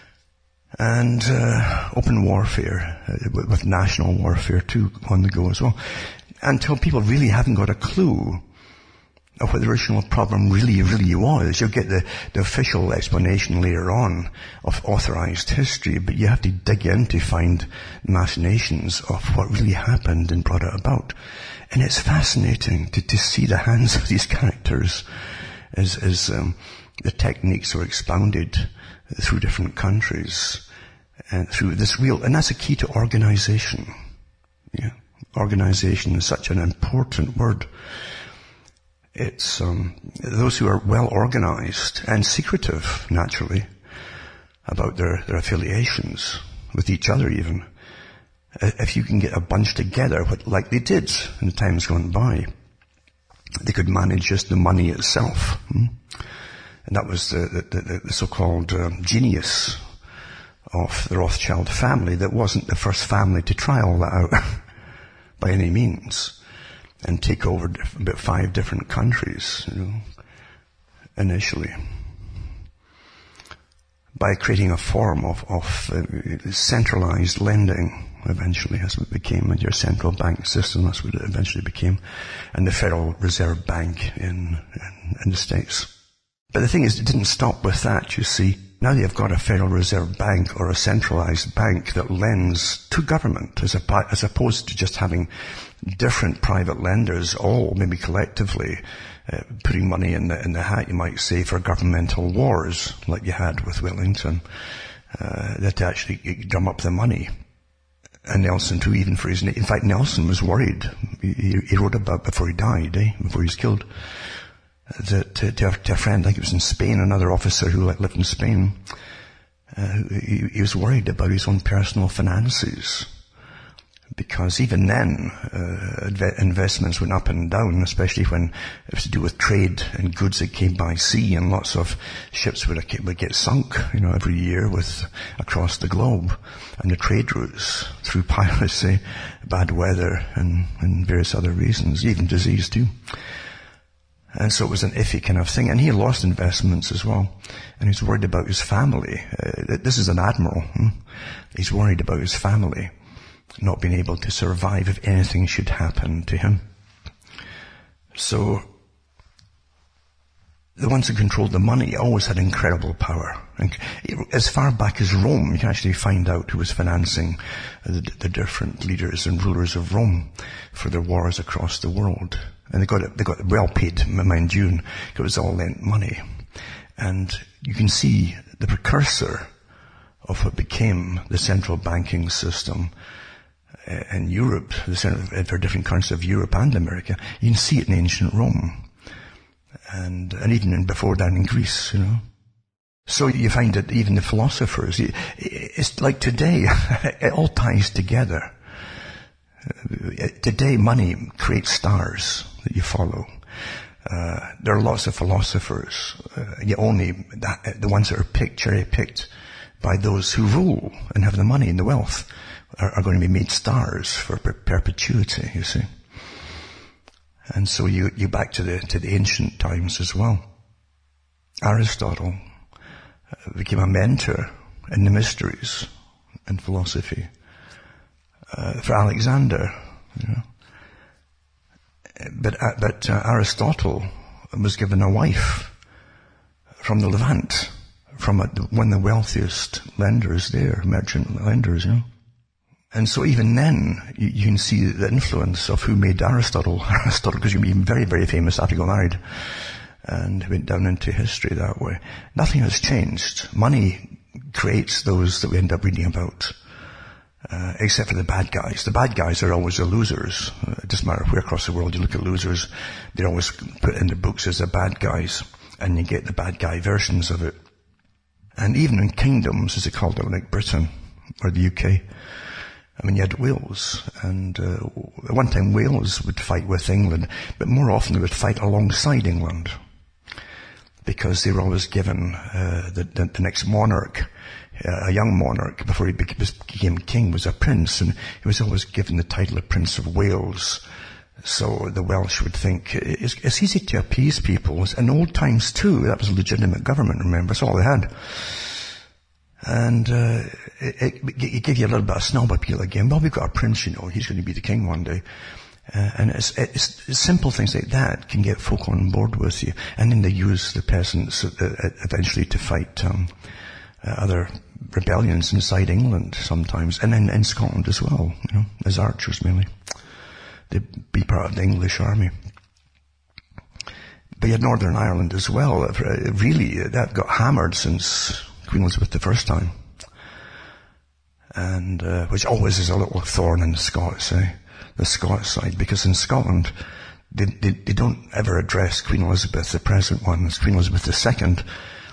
[SPEAKER 2] and open warfare, with national warfare too on the go as well. Until people really haven't got a clue of what the original problem really was. You'll get the official explanation later on of authorized history, but you have to dig in to find machinations of what really happened and brought it about. And it's fascinating to see the hands of these characters as the techniques are expounded through different countries and through this real, and that's a key to organization. Yeah. Organization is such an important word. It's those who are well organized and secretive, naturally, about their affiliations with each other even, if you can get a bunch together, like they did in the times gone by, they could manage just the money itself. And that was the so-called genius of the Rothschild family. That wasn't the first family to try all that out by any means and take over about 5 different countries, initially. By creating a form of centralized lending, eventually, as it became your central bank system. That's what it eventually became, and the Federal Reserve Bank in the States. But the thing is, it didn't stop with that, you see. Now you've got a Federal Reserve Bank or a centralized bank that lends to government, as opposed to just having different private lenders, all maybe collectively putting money in the hat, you might say, for governmental wars, like you had with Wellington, that actually drum up the money. And Nelson too, even for in fact, Nelson was worried. He wrote about before he died, before he was killed, that to a friend, I think it was in Spain, another officer who lived in Spain, he was worried about his own personal finances. Because even then, investments went up and down, especially when it was to do with trade and goods that came by sea, and lots of ships would get sunk, every year across the globe. And the trade routes through piracy, bad weather, and various other reasons, even disease too. And so it was an iffy kind of thing. And he lost investments as well. And he's worried about his family. This is an admiral. He's worried about his family not being able to survive if anything should happen to him. So the ones who controlled the money always had incredible power. And as far back as Rome, you can actually find out who was financing the different leaders and rulers of Rome for their wars across the world. And they got well paid, mind you, because it was all lent money. And you can see the precursor of what became the central banking system in Europe, for different countries of Europe and America. You can see it in ancient Rome. And even before that in Greece, So you find that even the philosophers, it's like today, it all ties together. Today money creates stars that you follow. There are lots of philosophers, yet only the ones that are cherry-picked by those who rule and have the money and the wealth are going to be made stars for perpetuity, you see. And so you back to the ancient times as well. Aristotle became a mentor in the mysteries and philosophy for Alexander, But Aristotle was given a wife from the Levant, from one of the wealthiest lenders there, merchant lenders, And so even then, you can see the influence of who made Aristotle. Aristotle, because he became very, very famous after he got married, and went down into history that way. Nothing has changed. Money creates those that we end up reading about, except for the bad guys. The bad guys are always the losers. It doesn't matter where across the world you look at losers, they're always put in the books as the bad guys, and you get the bad guy versions of it. And even in kingdoms, as they called it, like Britain or the UK, you had Wales, and at one time Wales would fight with England, but more often they would fight alongside England, because they were always given the next monarch, a young monarch, before he became king, was a prince, and he was always given the title of Prince of Wales. So the Welsh would think, it's easy to appease people. In old times too, that was a legitimate government, remember, that's all they had. And it gave you a little bit of snob appeal again. Well, we've got a prince, he's going to be the king one day. And it's simple things like that can get folk on board with you. And then they use the peasants eventually to fight other rebellions inside England sometimes, and then in Scotland as well, as archers mainly. They'd be part of the English army. But you had Northern Ireland as well. Really, that got hammered since Queen Elizabeth the first time. And which always is a little thorn in the Scots, the Scots side, because in Scotland, they don't ever address Queen Elizabeth, the present one, as Queen Elizabeth II,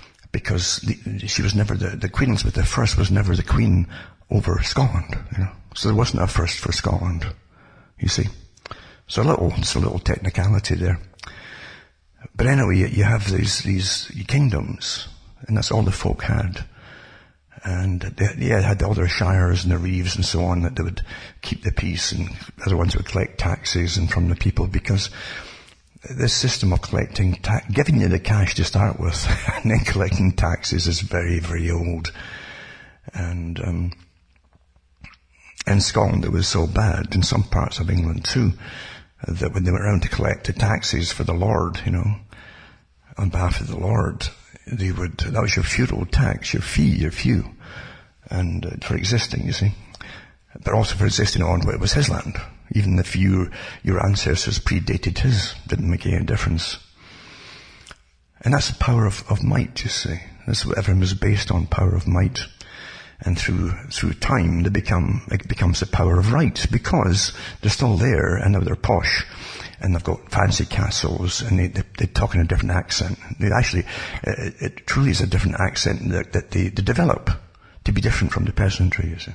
[SPEAKER 2] because she was never the Queen Elizabeth I was never the queen over Scotland, So there wasn't a first for Scotland, you see. So it's a little technicality there. But anyway, you have these kingdoms, and that's all the folk had. And they had all their shires and their reeves and so on, that they would keep the peace, and other ones would collect taxes and from the people, because this system of collecting giving you the cash to start with and then collecting taxes is very, very old. And in Scotland it was so bad, in some parts of England too, that when they went around to collect the taxes for the Lord, on behalf of the Lord, that was your feudal tax, your fee, your few, and for existing, you see. But also for existing on what was his land. Even if your ancestors predated his, didn't make any difference. And that's the power of might, you see. That's what everything was based on, power of might. And through time, it becomes the power of right, because they're still there, and now they're posh, and they've got fancy castles, and they talk in a different accent. It truly is a different accent that they develop to be different from the peasantry, you see.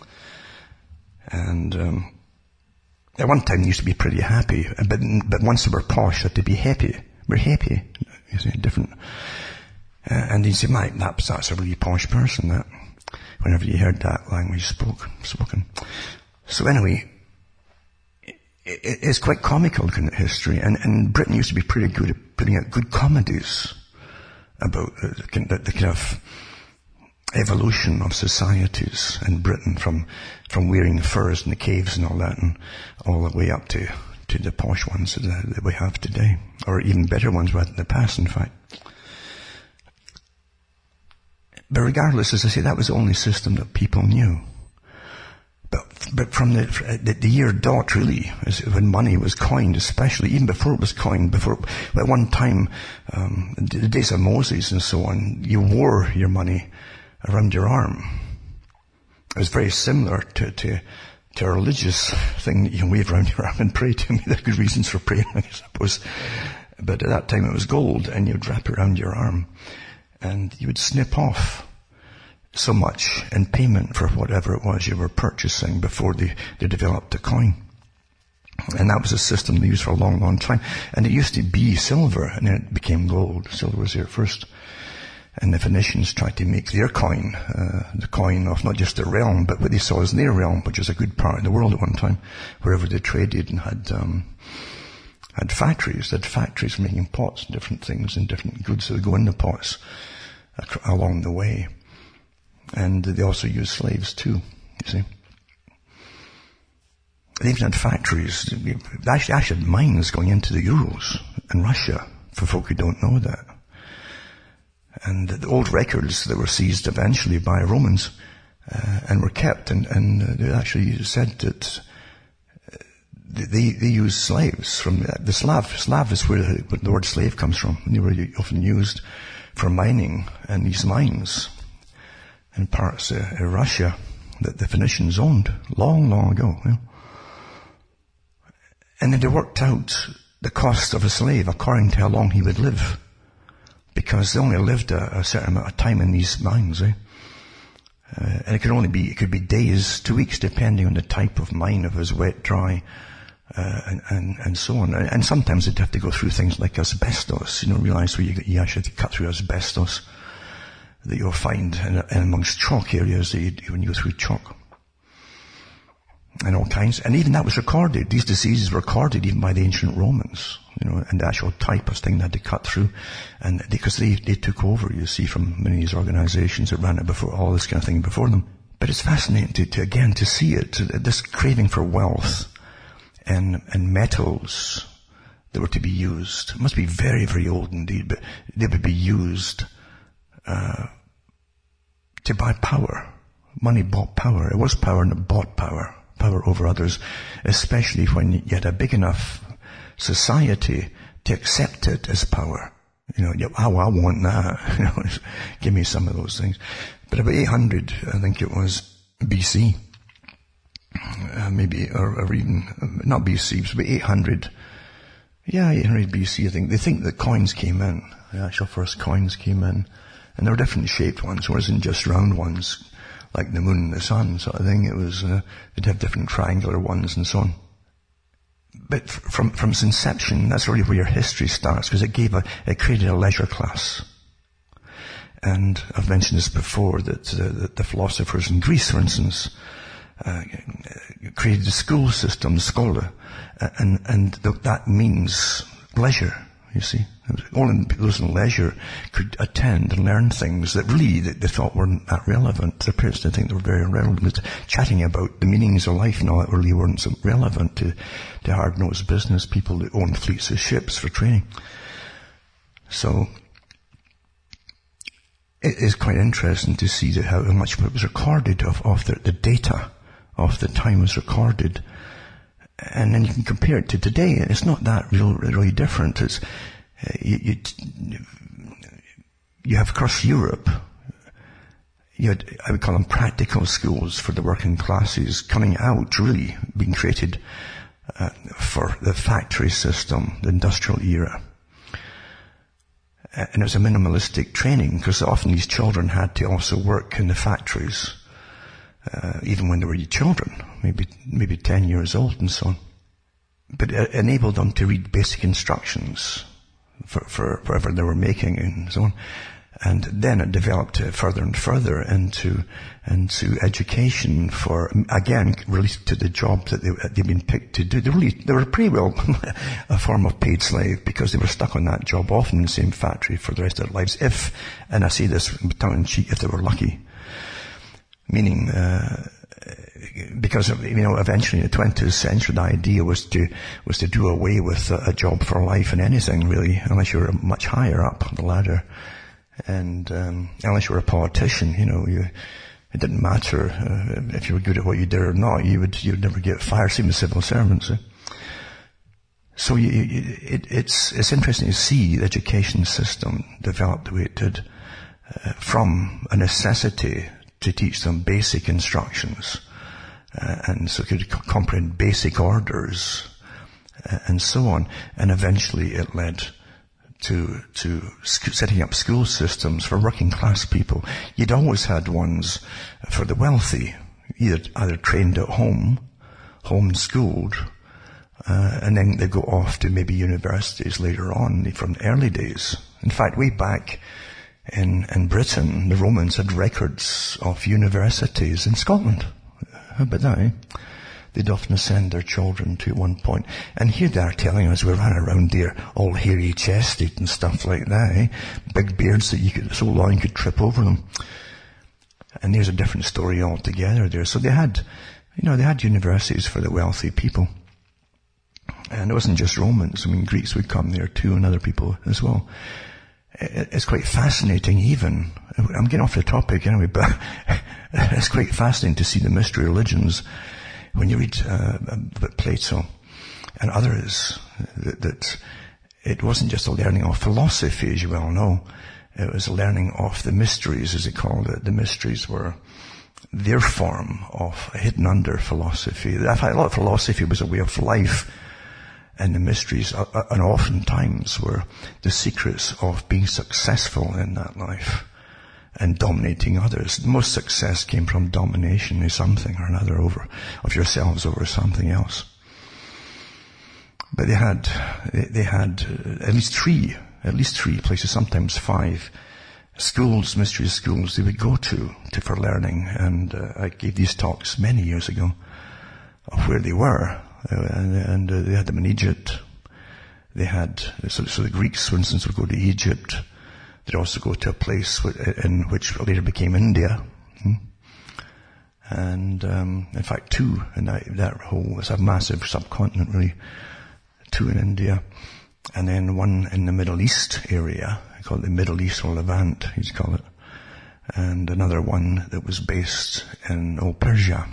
[SPEAKER 2] And at one time they used to be pretty happy, but once they were posh, they had to be happy. We're happy, you see, different. And you'd say, Mike, that's a really posh person, that. Whenever you heard that language spoken. So anyway, it's quite comical, looking at history, and Britain used to be pretty good at putting out good comedies about the kind of evolution of societies in Britain, from wearing furs in the caves and all that, and all the way up to the posh ones that we have today, or even better ones we had in the past, in fact. But regardless, as I say, that was the only system that people knew. But from the year dot, really, is when money was coined, especially, even before it was coined, at one time, the days of Moses and so on, you wore your money around your arm. It was very similar to a religious thing that you can wave around your arm and pray to. There are good reasons for praying, I suppose. But at that time it was gold, and you'd wrap it around your arm. And you would snip off so much in payment for whatever it was you were purchasing before they developed a coin. And that was a system they used for a long, long time. And it used to be silver, and then it became gold. Silver was there first. And the Phoenicians tried to make their coin, the coin of not just their realm, but what they saw as their realm, which was a good part of the world at one time, wherever they traded and had factories. They had factories for making pots and different things and different goods that would go in the pots along the way. And they also used slaves too, you see. They even had factories. They actually had mines going into the Urals in Russia, for folk who don't know that. And the old records that were seized eventually by Romans and were kept, and they actually said that they used slaves from the Slav. Slav is where the word slave comes from. They were often used for mining in these mines in parts of Russia that the Phoenicians owned long, long ago. And then they worked out the cost of a slave according to how long he would live, because they only lived a certain amount of time in these mines. And it could be days to weeks, depending on the type of mine, if it was wet, dry, and so on. And sometimes they'd have to go through things like asbestos, realize where you actually have to cut through asbestos that you'll find in amongst chalk areas when you go through chalk. And all kinds. And even that was recorded. These diseases were recorded even by the ancient Romans, and the actual type of thing they had to cut through. And because they took over, you see, from many of these organizations that ran it before, all this kind of thing before them. But it's fascinating to see it, this craving for wealth and metals that were to be used. It must be very, very old indeed, but they would be used to buy power. Money bought power. It was power, and it bought power. Power over others, especially when you had a big enough society to accept it as power. I want that. Give me some of those things. But about 800, I think it was BC, maybe, or even, not BC, it was about 800. Yeah, 800 BC, I think. They think that coins came in. The actual first coins came in. And there were different shaped ones. It wasn't just round ones, like the moon and the sun sort of thing. It was, they'd have different triangular ones and so on. But from its inception, that's really where your history starts, because it created a leisure class. And I've mentioned this before, that the philosophers in Greece, for instance, created a school system, the schola, and that means leisure, you see. Only those in leisure could attend and learn things that really they thought weren't that relevant. Their parents didn't think they were very relevant. Chatting about the meanings of life and all that really weren't so relevant to hard-nosed business people that owned fleets of ships for training. So it is quite interesting to see how much was recorded of the data of the time was recorded. And then you can compare it to today, and it's not that really different. It's you have across Europe, you had, I would call them practical schools for the working classes coming out, really being created for the factory system, the industrial era. And it was a minimalistic training, because often these children had to also work in the factories, even when they were children, maybe 10 years old and so on. But it enabled them to read basic instructions for whatever they were making and so on. And then it developed further and further into education for, again, related to the job that they'd been picked to do. They were pretty well a form of paid slave, because they were stuck on that job, often in the same factory for the rest of their lives, and I say this tongue in cheek, if they were lucky. Meaning, because, eventually in the 20th century, the idea was to do away with a job for life in anything, really, unless you were much higher up the ladder. And, unless you were a politician, it didn't matter, if you were good at what you did or not, you'd never get fired, same as civil servants. So it's interesting to see the education system develop the way it did, from a necessity to teach them basic instructions, and so could comprehend basic orders, and so on. And eventually it led to setting up school systems for working class people. You'd always had ones for the wealthy, either trained at home, homeschooled, and then they go off to maybe universities later on from the early days. In fact, way back in Britain, the Romans had records of universities in Scotland. How about that, eh? They'd often send their children to one point. And here they are telling us we ran around there all hairy-chested and stuff like that, eh? Big beards that so long you could trip over them. And there's a different story altogether there. So they had universities for the wealthy people. And it wasn't just Romans. Greeks would come there too, and other people as well. It's quite fascinating even. I'm getting off the topic anyway, but it's quite fascinating to see the mystery religions when you read about Plato and others, that it wasn't just a learning of philosophy, as you well know. It was a learning of the mysteries, as they called it. The mysteries were their form of hidden under philosophy. In fact, a lot of philosophy was a way of life. And the mysteries, and oftentimes, were the secrets of being successful in that life and dominating others. Most success came from domination of something or another of yourselves over something else. But they had at least three places, sometimes 5 schools, mystery schools they would go to for learning. And I gave these talks many years ago of where they were. And they had them in Egypt. They had, so the Greeks, for instance, would go to Egypt. They'd also go to a place in which later became India. And, in fact, 2 in that whole, it's a massive subcontinent really. 2 in India. And then 1 in the Middle East area. I call it the Middle East or Levant, you'd call it. And another one that was based in old Persia.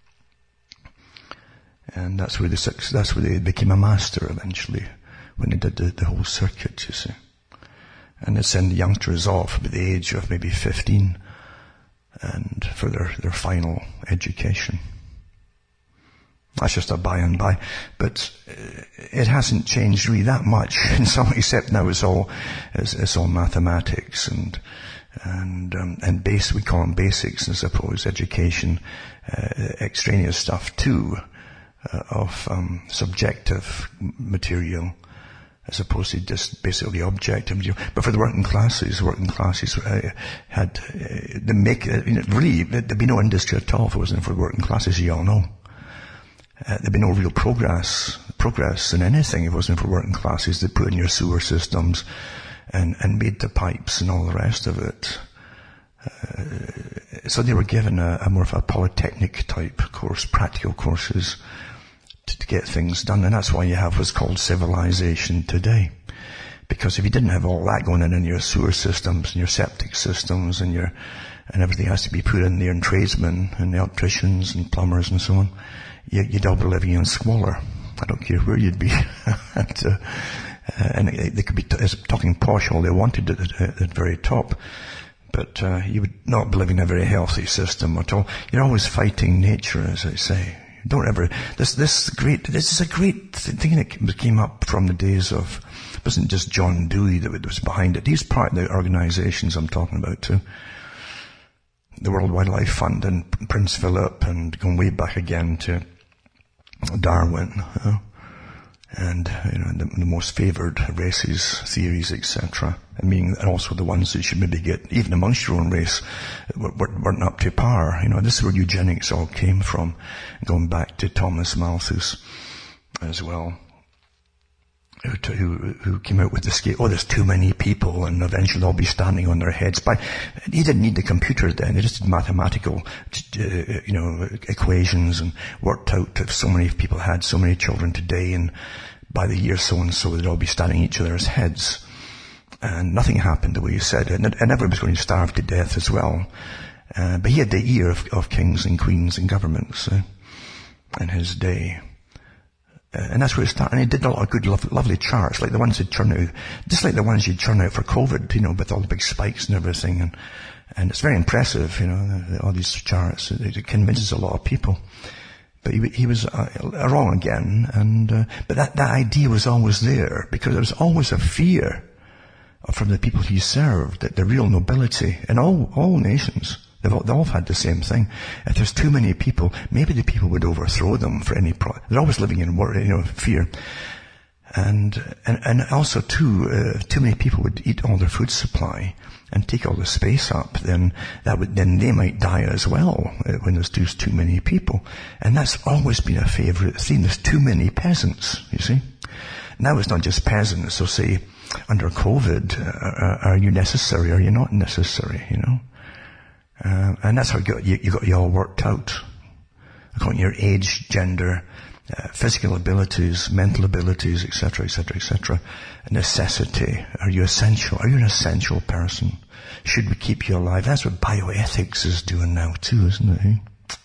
[SPEAKER 2] And that's where they became a master eventually, when they did the whole circuit, you see. And they send the youngsters off at the age of maybe 15, and for their final education. That's just a by and by. But it hasn't changed really that much in some, except now it's all mathematics and And we call them basics, I suppose, education, extraneous stuff too, of subjective material, as opposed to just basically objective material. But for the working classes had, really, there'd be no industry at all if it wasn't for the working classes, you all know. There'd be no real progress in anything if it wasn't for working classes. They put in your sewer systems and made the pipes and all the rest of it. So they were given a more of a polytechnic type course, practical courses to get things done. And that's why you have what's called civilization today. Because if you didn't have all that going in your sewer systems and your septic systems and everything has to be put in there, and tradesmen and electricians and plumbers and so on, you'd all be living in squalor. I don't care where you'd be. And they could be talking posh all they wanted at the very top. But you would not be living in a very healthy system at all. You're always fighting nature, as I say. Don't ever. This is a great thing that came up from the days of. It wasn't just John Dewey that was behind it. He's part of the organizations I'm talking about too. The World Wildlife Fund and Prince Philip, and going way back again to Darwin. And the most favoured races, theories, etc. And also the ones that should maybe get, even amongst your own race, weren't up to par. This is where eugenics all came from, going back to Thomas Malthus as well, who came out with the scale, there's too many people and eventually they'll be standing on their heads. But he didn't need the computer then. They just did mathematical, equations and worked out if so many people had so many children today, and by the year so and so they'd all be standing on each other's heads. And nothing happened the way he said it. And everyone was going to starve to death as well. But he had the ear of kings and queens and governments in his day. And that's where it started. And he did a lot of good, lovely charts, like the ones he'd churn out, just like the ones you'd churn out for COVID, with all the big spikes and everything. And it's very impressive, all these charts. It convinces a lot of people. But he was wrong again. But that idea was always there, because there was always a fear from the people he served, that the real nobility in all nations, They've all had the same thing. If there's too many people, maybe the people would overthrow them for any they're always living in fear. And also too many people would eat all their food supply and take all the space up, then they might die as well when there's too many people. And that's always been a favourite theme. There's too many peasants, you see. Now it's not just peasants. So say, under COVID, are you necessary? Are you not necessary? And that's how you got you all worked out, according to your age, gender, physical abilities, mental abilities, etc., etc., etc. Necessity. Are you essential? Are you an essential person? Should we keep you alive? That's what bioethics is doing now too, isn't it?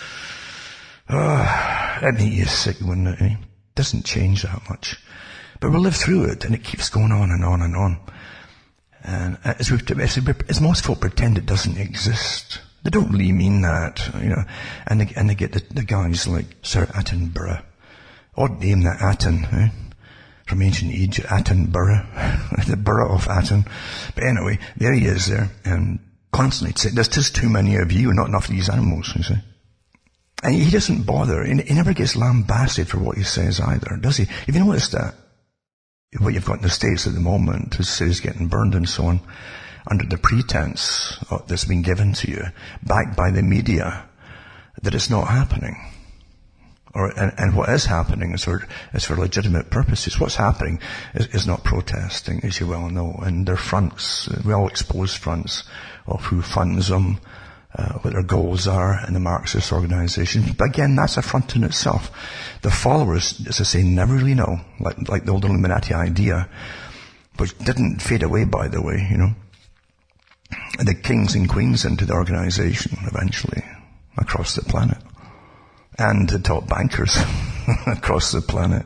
[SPEAKER 2] That'd make you sick, wouldn't it? Doesn't change that much. But we'll live through it, and it keeps going on and on and on. And as most folk pretend it doesn't exist, they don't really mean that, and they get the guys like Sir Attenborough. Odd name, that Aten, from ancient Egypt, Attenborough, the borough of Aten. But anyway, there he is there, and constantly saying, there's just too many of you, not enough of these animals, you see. And he doesn't bother, he never gets lambasted for what he says either, does he? Have you noticed that? What you've got in the States at the moment is cities getting burned and so on, under the pretense that's been given to you, backed by the media, that it's not happening. And what is happening is for legitimate purposes. What's happening is not protesting, as you well know. And their fronts, well-exposed fronts of who funds them, what their goals are, and the Marxist organizations. But again, that's a front in itself. The followers, as I say, never really know, like the old Illuminati idea, which didn't fade away, by the way, the kings and queens into the organization eventually across the planet, and the top bankers across the planet,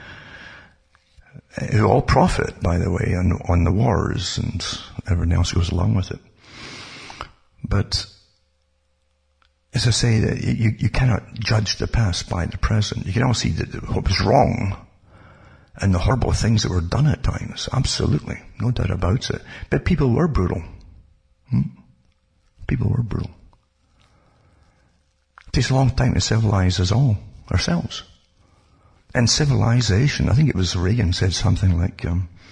[SPEAKER 2] who all profit, by the way, on the wars and everything else goes along with it. But as I say, you cannot judge the past by the present. You can all see what was wrong and the horrible things that were done at times. Absolutely. No doubt about it. But people were brutal. People were brutal. It takes a long time to civilize us all, ourselves. And civilization, I think it was Reagan said something like,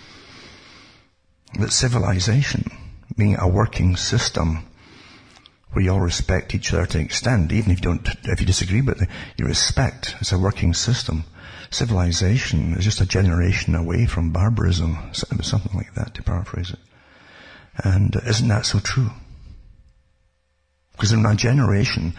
[SPEAKER 2] that civilization, being a working system where you all respect each other to an extent, even if you disagree with it, you respect. It's a working system. Civilization is just a generation away from barbarism, something like that, to paraphrase it. And isn't that so true? Because in my generation,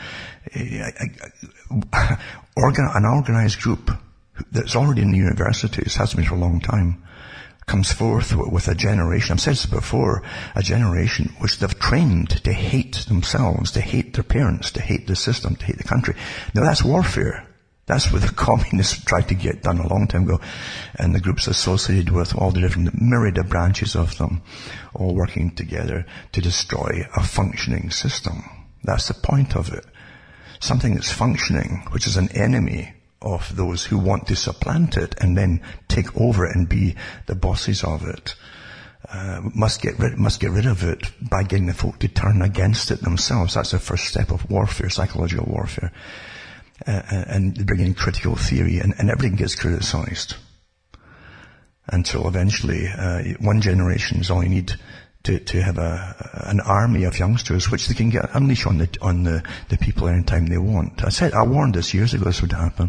[SPEAKER 2] an organized group that's already in the universities, has been for a long time, comes forth with a generation, I've said this before, a generation which they've trained to hate themselves, to hate their parents, to hate the system, to hate the country. Now that's warfare. That's what the communists tried to get done a long time ago. And the groups associated with all the different myriad of branches of them, all working together to destroy a functioning system. That's the point of it. Something that's functioning, which is an enemy of those who want to supplant it and then take over and be the bosses of it, must get rid of it by getting the folk to turn against it themselves. That's the first step of warfare, psychological warfare. And bring in critical theory, and everything gets criticized. Until eventually, one generation is all you need to have an army of youngsters, which they can unleash on the people anytime they want. I warned this years ago this would happen.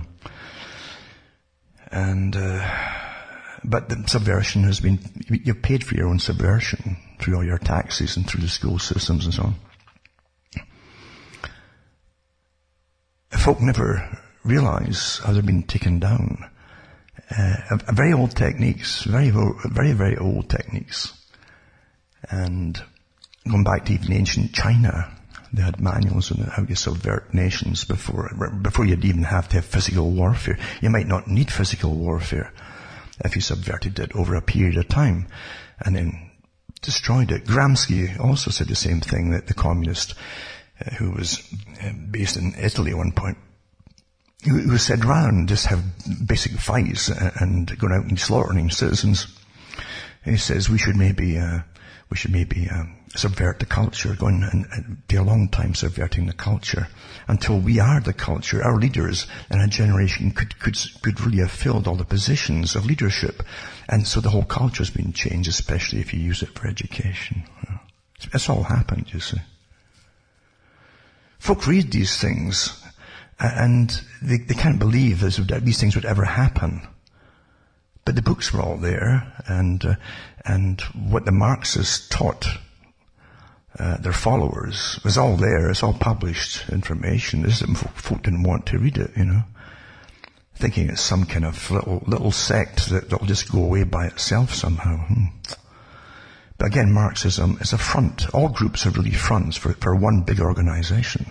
[SPEAKER 2] But the subversion has been, you've paid for your own subversion through all your taxes and through the school systems and so on. Folk never realize how they've been taken down. Very old techniques, very, very old techniques. And going back to even ancient China, they had manuals on how you subvert nations before you'd even have to have physical warfare. You might not need physical warfare if you subverted it over a period of time and then destroyed it. Gramsci also said the same thing, that the communist who was based in Italy at one point, who said rather than just have basic fights and going out and slaughtering citizens, he says we should maybe subvert the culture, going and be a long time subverting the culture until we are the culture. Our leaders in a generation could really have filled all the positions of leadership, and so the whole culture's been changed, especially if you use it for education. It's all happened, you see. Folk read these things, and they can't believe these things would ever happen. But the books were all there, and what the Marxists taught their followers was all there. It's all published information. It's that folk didn't want to read it, thinking it's some kind of little sect that'll just go away by itself somehow. But again, Marxism is a front. All groups are really fronts for one big organization.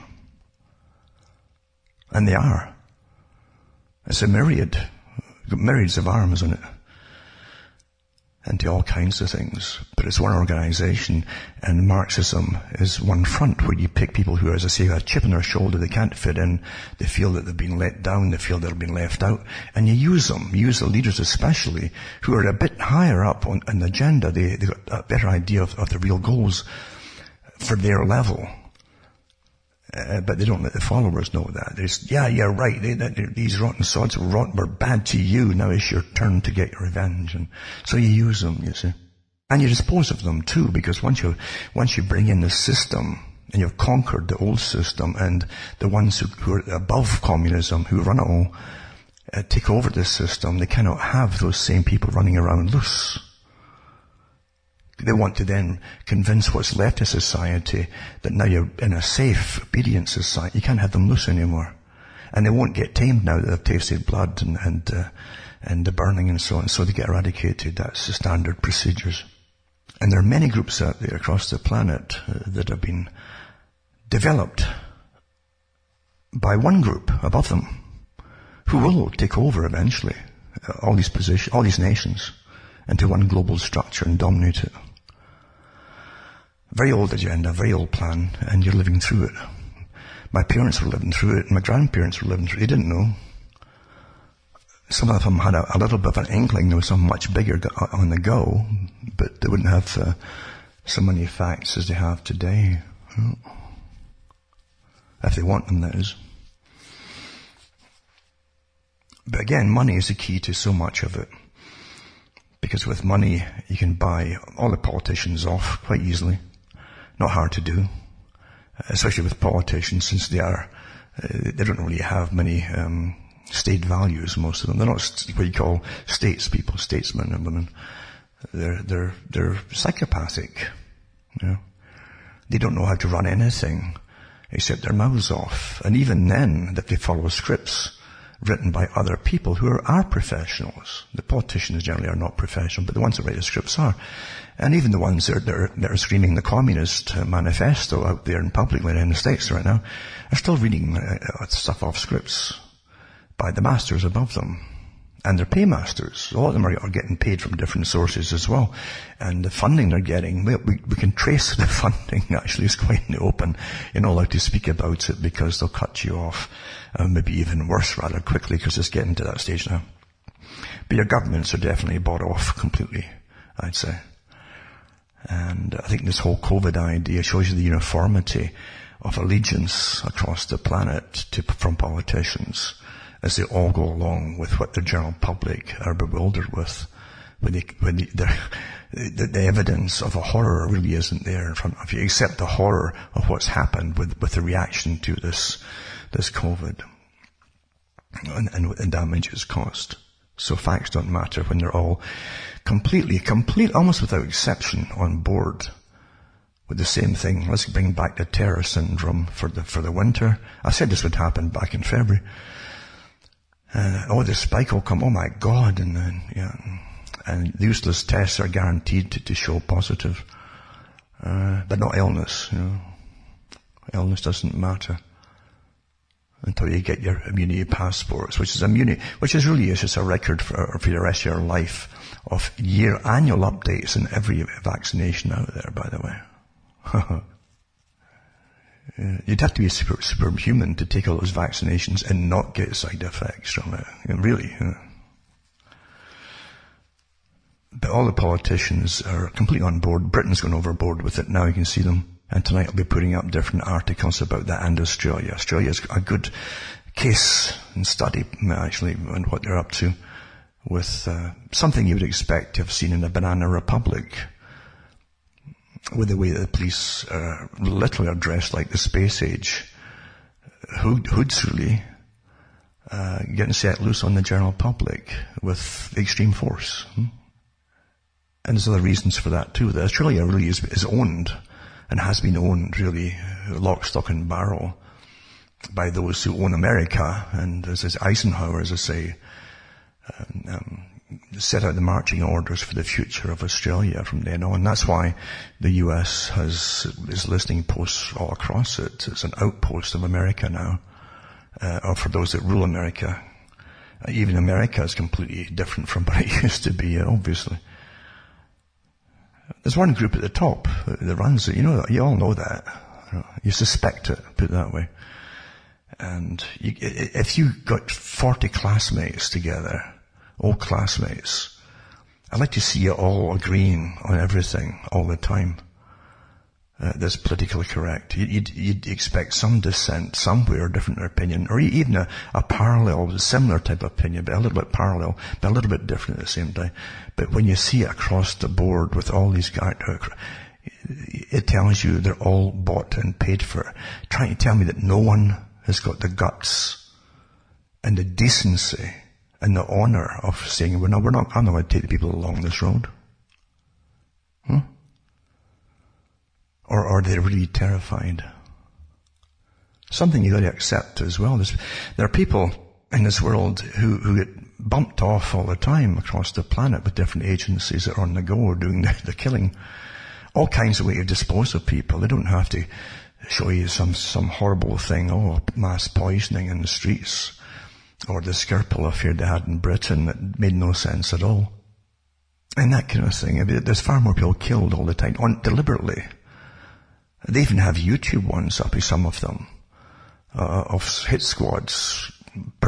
[SPEAKER 2] And they are. It's a myriads of arms in it. And to all kinds of things. But it's one organization, and Marxism is one front where you pick people who, as I say, have a chip on their shoulder, they can't fit in, they feel that they've been let down, they feel they've been left out, and you use the leaders especially, who are a bit higher up on the agenda, they've got a better idea of the real goals for their level. But they don't let the followers know that. You're right. These rotten sods were bad to you. Now it's your turn to get your revenge. And so you use them, you see. And you dispose of them too, because once you bring in the system and you've conquered the old system, and the ones who are above communism, who run it all, take over the system, they cannot have those same people running around loose. They want to then convince what's left of society that now you're in a safe, obedient society. You can't have them loose anymore. And they won't get tamed now that they've tasted blood and the burning and so on. So they get eradicated. That's the standard procedures. And there are many groups out there across the planet that have been developed by one group above them who will take over eventually all these positions, all these nations into one global structure and dominate it. Very old agenda, very old plan, and you're living through it. My parents were living through it, and my grandparents were living through it. They didn't know. Some of them had a little bit of an inkling there was something much bigger on the go, but they wouldn't have so many facts as they have today. If they want them, that is. But again, money is the key to so much of it. Because with money, you can buy all the politicians off quite easily. Not hard to do. Especially with politicians, since they don't really have many state values, most of them. They're not what you call statespeople, statesmen and women. They're psychopathic. You know? They don't know how to run anything except their mouths off. And even then, that they follow scripts written by other people who are professionals. The politicians generally are not professional, but the ones that write the scripts are. And even the ones that are screaming the communist manifesto out there in public in the States right now are still reading stuff off scripts by the masters above them. And their paymasters. A lot of them are getting paid from different sources as well. And the funding they're getting, we can trace the funding actually is quite in the open. You're not allowed to speak about it because they'll cut you off. Maybe even worse rather quickly because it's getting to that stage now. But your governments are definitely bought off completely, I'd say. And I think this whole COVID idea shows you the uniformity of allegiance across the planet from politicians as they all go along with what the general public are bewildered with. The evidence of a horror really isn't there in front of you, except the horror of what's happened with the reaction to this COVID and damage it's caused. So facts don't matter when they're all complete, almost without exception, on board with the same thing. Let's bring back the terror syndrome for the winter. I said this would happen back in February. The spike will come, oh my God, and then, and useless tests are guaranteed to show positive. But not illness, Illness doesn't matter until you get your immunity passports, which is really just a record for the rest of your life of annual updates in every vaccination out there, by the way. You'd have to be superhuman to take all those vaccinations and not get side effects from it. Really. But all the politicians are completely on board. Britain's gone overboard with it now. You can see them. And tonight I'll be putting up different articles about that and Australia. Australia's a good case and study, actually, on what they're up to with something you would expect to have seen in a banana republic. With the way that the police literally are dressed like the space age. Hoods really, getting set loose on the general public with extreme force. And there's other reasons for that too. That Australia really is owned, and has been owned really, lock, stock and barrel, by those who own America. And as Eisenhower, as I say, set out the marching orders for the future of Australia from then on. That's why the US is listing posts all across it. It's an outpost of America now, or for those that rule America. Even America is completely different from what it used to be, obviously. There's one group at the top that runs it. You all know that. You suspect it, put it that way. And if you got 40 classmates together, old classmates, I'd like to see you all agreeing on everything all the time that's politically correct. You'd expect some dissent somewhere, different opinion, or even a parallel, similar type of opinion, but a little bit parallel, but a little bit different at the same time. But when you see it across the board with all these guys, it tells you they're all bought and paid for. Trying to tell me that no one has got the guts and the decency and the honor of saying, I'm not going to take the people along this road. Or are they really terrified? Something you got to accept as well. There are people in this world who get bumped off all the time across the planet with different agencies that are on the go or doing the killing. All kinds of ways to dispose of people. They don't have to show you some horrible thing, mass poisoning in the streets, or the Skirple affair they had in Britain that made no sense at all. And that kind of thing. I mean, there's far more people killed all the time, deliberately. They even have YouTube ones up, some of them, of hit squads,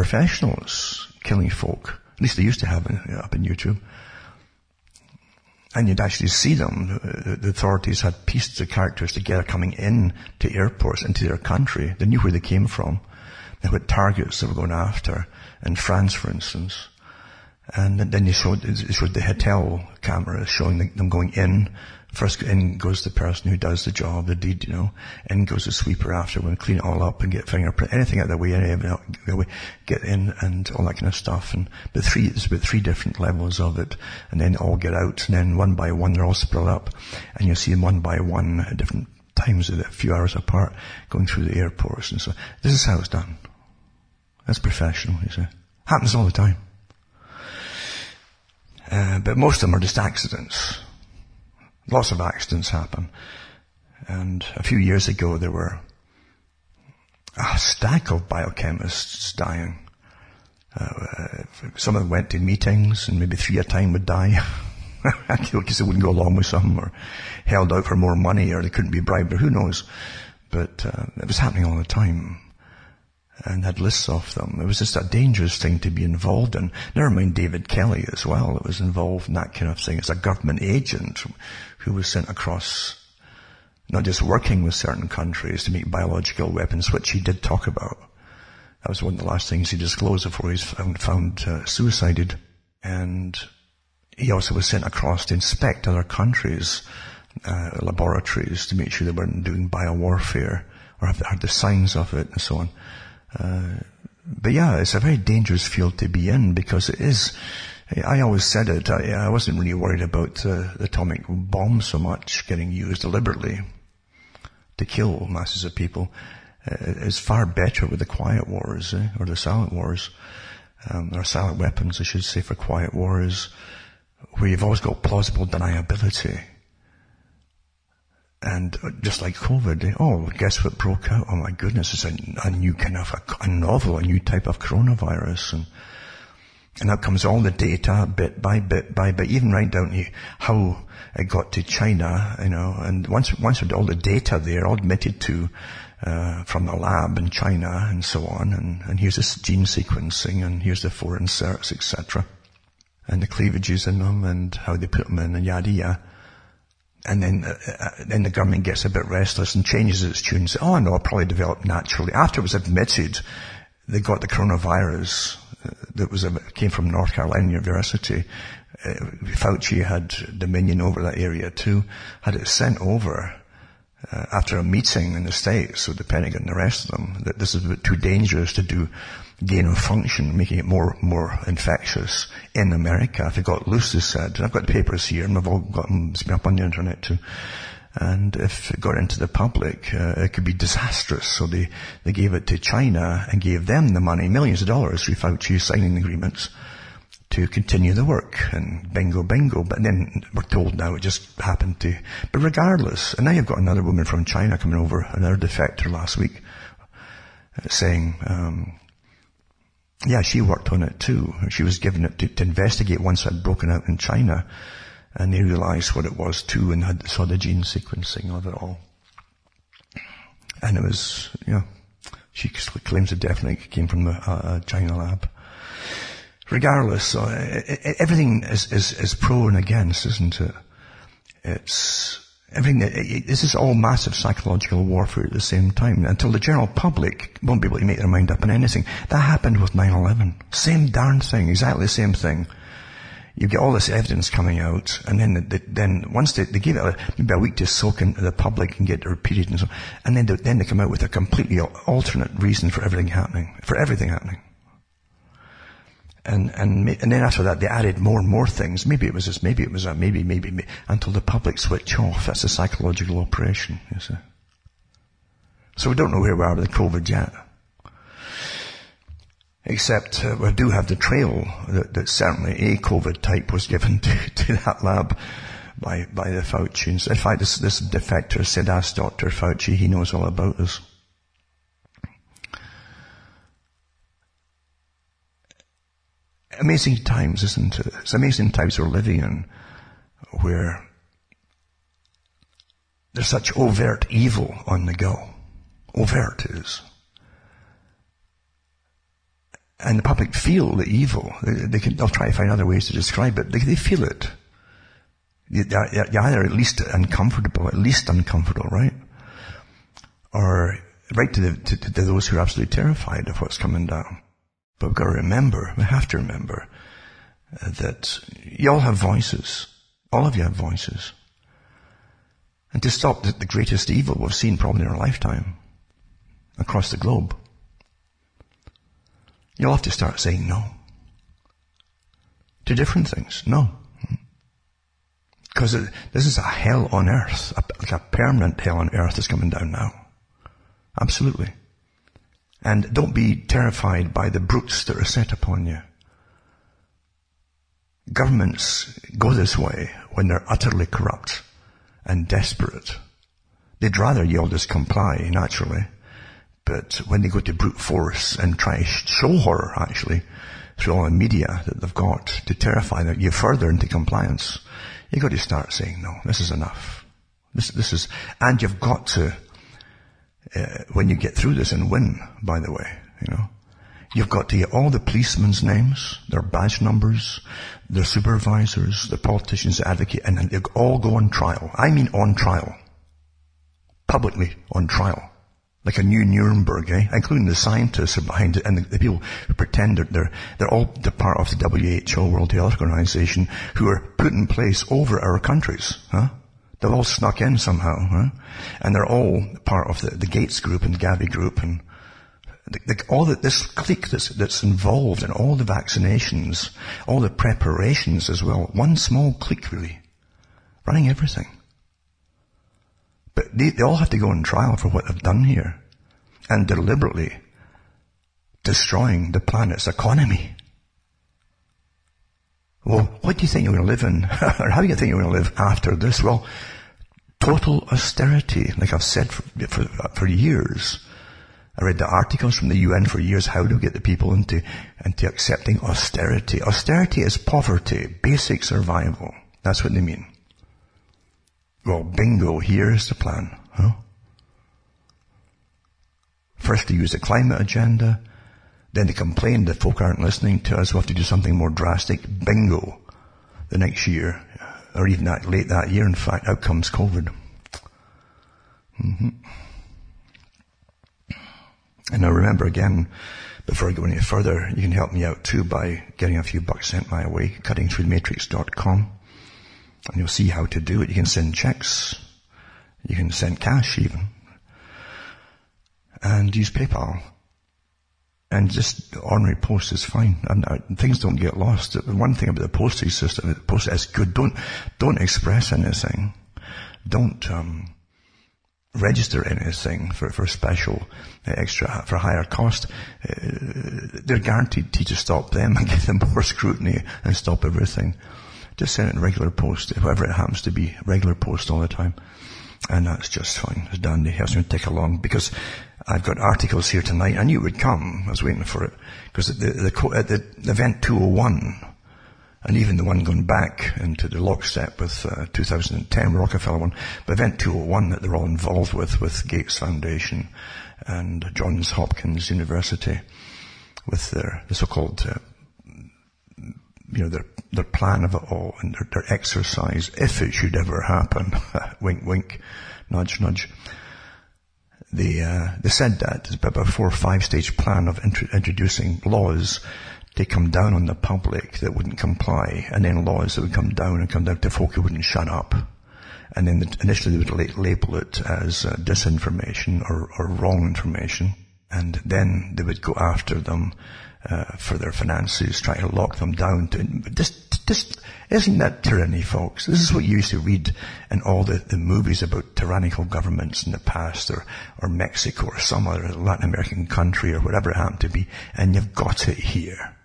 [SPEAKER 2] professionals killing folk. At least they used to have it up in YouTube. And you'd actually see them. The authorities had pieced the characters together coming in to airports, into their country. They knew where they came from. They had targets they were going after. In France, for instance. And then they showed the hotel cameras showing them going in. First in goes the person who does the job, the deed, In goes the sweeper after, when clean it all up and get fingerprint, anything out of the way, get in and all that kind of stuff. There's about 3 different levels of it. And then all get out. And then one by one, they're all split up. And you'll see them one by one at different times, a few hours apart, going through the airports. And so this is how it's done. That's professional, you see. Happens all the time. But most of them are just accidents. Lots of accidents happen. And a few years ago, there were a stack of biochemists dying. Some of them went to meetings, and maybe 3 at a time would die. Because they wouldn't go along with some, or held out for more money, or they couldn't be bribed, or who knows. But it was happening all the time. And had lists of them. It was just a dangerous thing to be involved in. Never mind David Kelly as well, that was involved in that kind of thing as a government agent who was sent across, not just working with certain countries to make biological weapons, which he did talk about. That was one of the last things he disclosed before he's found suicided. And he also was sent across to inspect other countries' laboratories to make sure they weren't doing biowarfare or had the signs of it and so on. But yeah, it's a very dangerous field to be in because it is, I always said it, I wasn't really worried about the atomic bomb so much getting used deliberately to kill masses of people. It's far better with the quiet wars, or the silent wars, or silent weapons, I should say, for quiet wars, where you've always got plausible deniability. And just like COVID, guess what broke out? Oh my goodness, it's a new kind of a novel, a new type of coronavirus. And out comes all the data, bit by bit, even right down to how it got to China, and once with all the data there, all admitted to, from the lab in China and so on, and here's this gene sequencing, and here's the 4 inserts, etc. And the cleavages in them, and how they put them in, and yada yada. And then the government gets a bit restless and changes its tune and says, oh no, it probably developed naturally. After it was admitted, they got the coronavirus that came from North Carolina University. Fauci had dominion over that area too, had it sent over, after a meeting in the States with the Pentagon and the rest of them, that this is a bit too dangerous to do gain of function, making it more infectious in America. If it got loose, they said, and I've got the papers here, and I've all got them, it's been up on the internet too. And if it got into the public, it could be disastrous. So they gave it to China and gave them the money, millions of dollars, through Fauci signing agreements to continue the work. And bingo. But then we're told now it just happened to. But regardless, and now you've got another woman from China coming over, another defector last week, saying, yeah, she worked on it too. She was given it to investigate once it had broken out in China. And they realized what it was too and saw the gene sequencing of it all. And it was, she claims it definitely came from the China lab. Regardless, everything is pro and against, isn't it? It's everything. This is all massive psychological warfare at the same time. Until the general public won't be able to make their mind up on anything. That happened with 9/11. Same darn thing, exactly the same thing. You get all this evidence coming out, and then once they give it maybe a week to soak into the public and get it repeated and so, and then they come out with a completely alternate reason for everything happening. And then after that, they added more and more things. Maybe it was this, maybe it was that, maybe, until the public switch off. That's a psychological operation, you see. So we don't know where we are with COVID yet. Except we do have the trail that certainly a COVID type was given to that lab by the Fauci. In fact, this defector said, ask Dr. Fauci, he knows all about this. Amazing times, isn't it? It's amazing times we're living in where there's such overt evil on the go. Overt it is. And the public feel the evil. They'll try to find other ways to describe it. They feel it. You're either at least uncomfortable, right? Or right to those who are absolutely terrified of what's coming down. But we have to remember that you all have voices. All of you have voices. And to stop the greatest evil we've seen probably in our lifetime across the globe, you'll have to start saying no to different things. No. Because this is a hell on earth, like a permanent hell on earth is coming down now. Absolutely. And don't be terrified by the brutes that are set upon you. Governments go this way when they're utterly corrupt and desperate. They'd rather you all just comply, naturally. But when they go to brute force and try to show horror, actually, through all the media that they've got to terrify you further into compliance, you've got to start saying, no, this is enough. This is, and you've got to, when you get through this and win, by the way, you've got to get all the policemen's names, their badge numbers, their supervisors, the politicians, the advocate, and they all go on trial. I mean on trial. Publicly on trial. Like a new Nuremberg, including the scientists are behind it and the people who pretend they're all the part of the WHO, World Health Organization, who are put in place over our countries, They've all snuck in somehow, And they're all part of the Gates group and Gavi group and all this clique that's involved in all the vaccinations, all the preparations as well. One small clique really, running everything. But they all have to go on trial for what they've done here. And deliberately destroying the planet's economy. Well, what do you think you're going to live in? Or how do you think you're going to live after this? Well, total austerity, like I've said for years. I read the articles from the UN for years, how to get the people into accepting austerity. Austerity is poverty, basic survival. That's what they mean. Well, bingo, here's the plan. First they use the climate agenda, then they complain that folk aren't listening to us, we'll have to do something more drastic. Bingo. The next year, or even late that year, in fact, out comes COVID. And now remember again, before I go any further, you can help me out too by getting a few bucks sent my way, cuttingthroughthematrix.com. And you'll see how to do it. You can send checks. You can send cash even. And use PayPal. And just ordinary post is fine. And things don't get lost. The one thing about the postage system, the post is good. Don't express anything. Don't register anything for special, extra, for higher cost. They're guaranteed to stop them and give them more scrutiny and stop everything. Just send it in regular post, whoever it happens to be, regular post all the time. And that's just fine. It's dandy. It helps me tick along because I've got articles here tonight. I knew it would come. I was waiting for it. Because the event 201, and even the one going back into the lockstep with 2010, Rockefeller one, but event 201 that they're all involved with Gates Foundation and Johns Hopkins University with the so-called their plan of it all and their exercise, if it should ever happen. Wink, wink, nudge, nudge. They said that it's about a 4 or 5 stage plan of introducing laws to come down on the public that wouldn't comply, and then laws that would come down to folk who wouldn't shut up. And then initially they would label it as disinformation or wrong information, and then they would go after them for their finances, try to lock them down. Just isn't that tyranny, folks? This is what you used to read in all the movies about tyrannical governments in the past, or Mexico, or some other Latin American country, or whatever it happened to be, and you've got it here.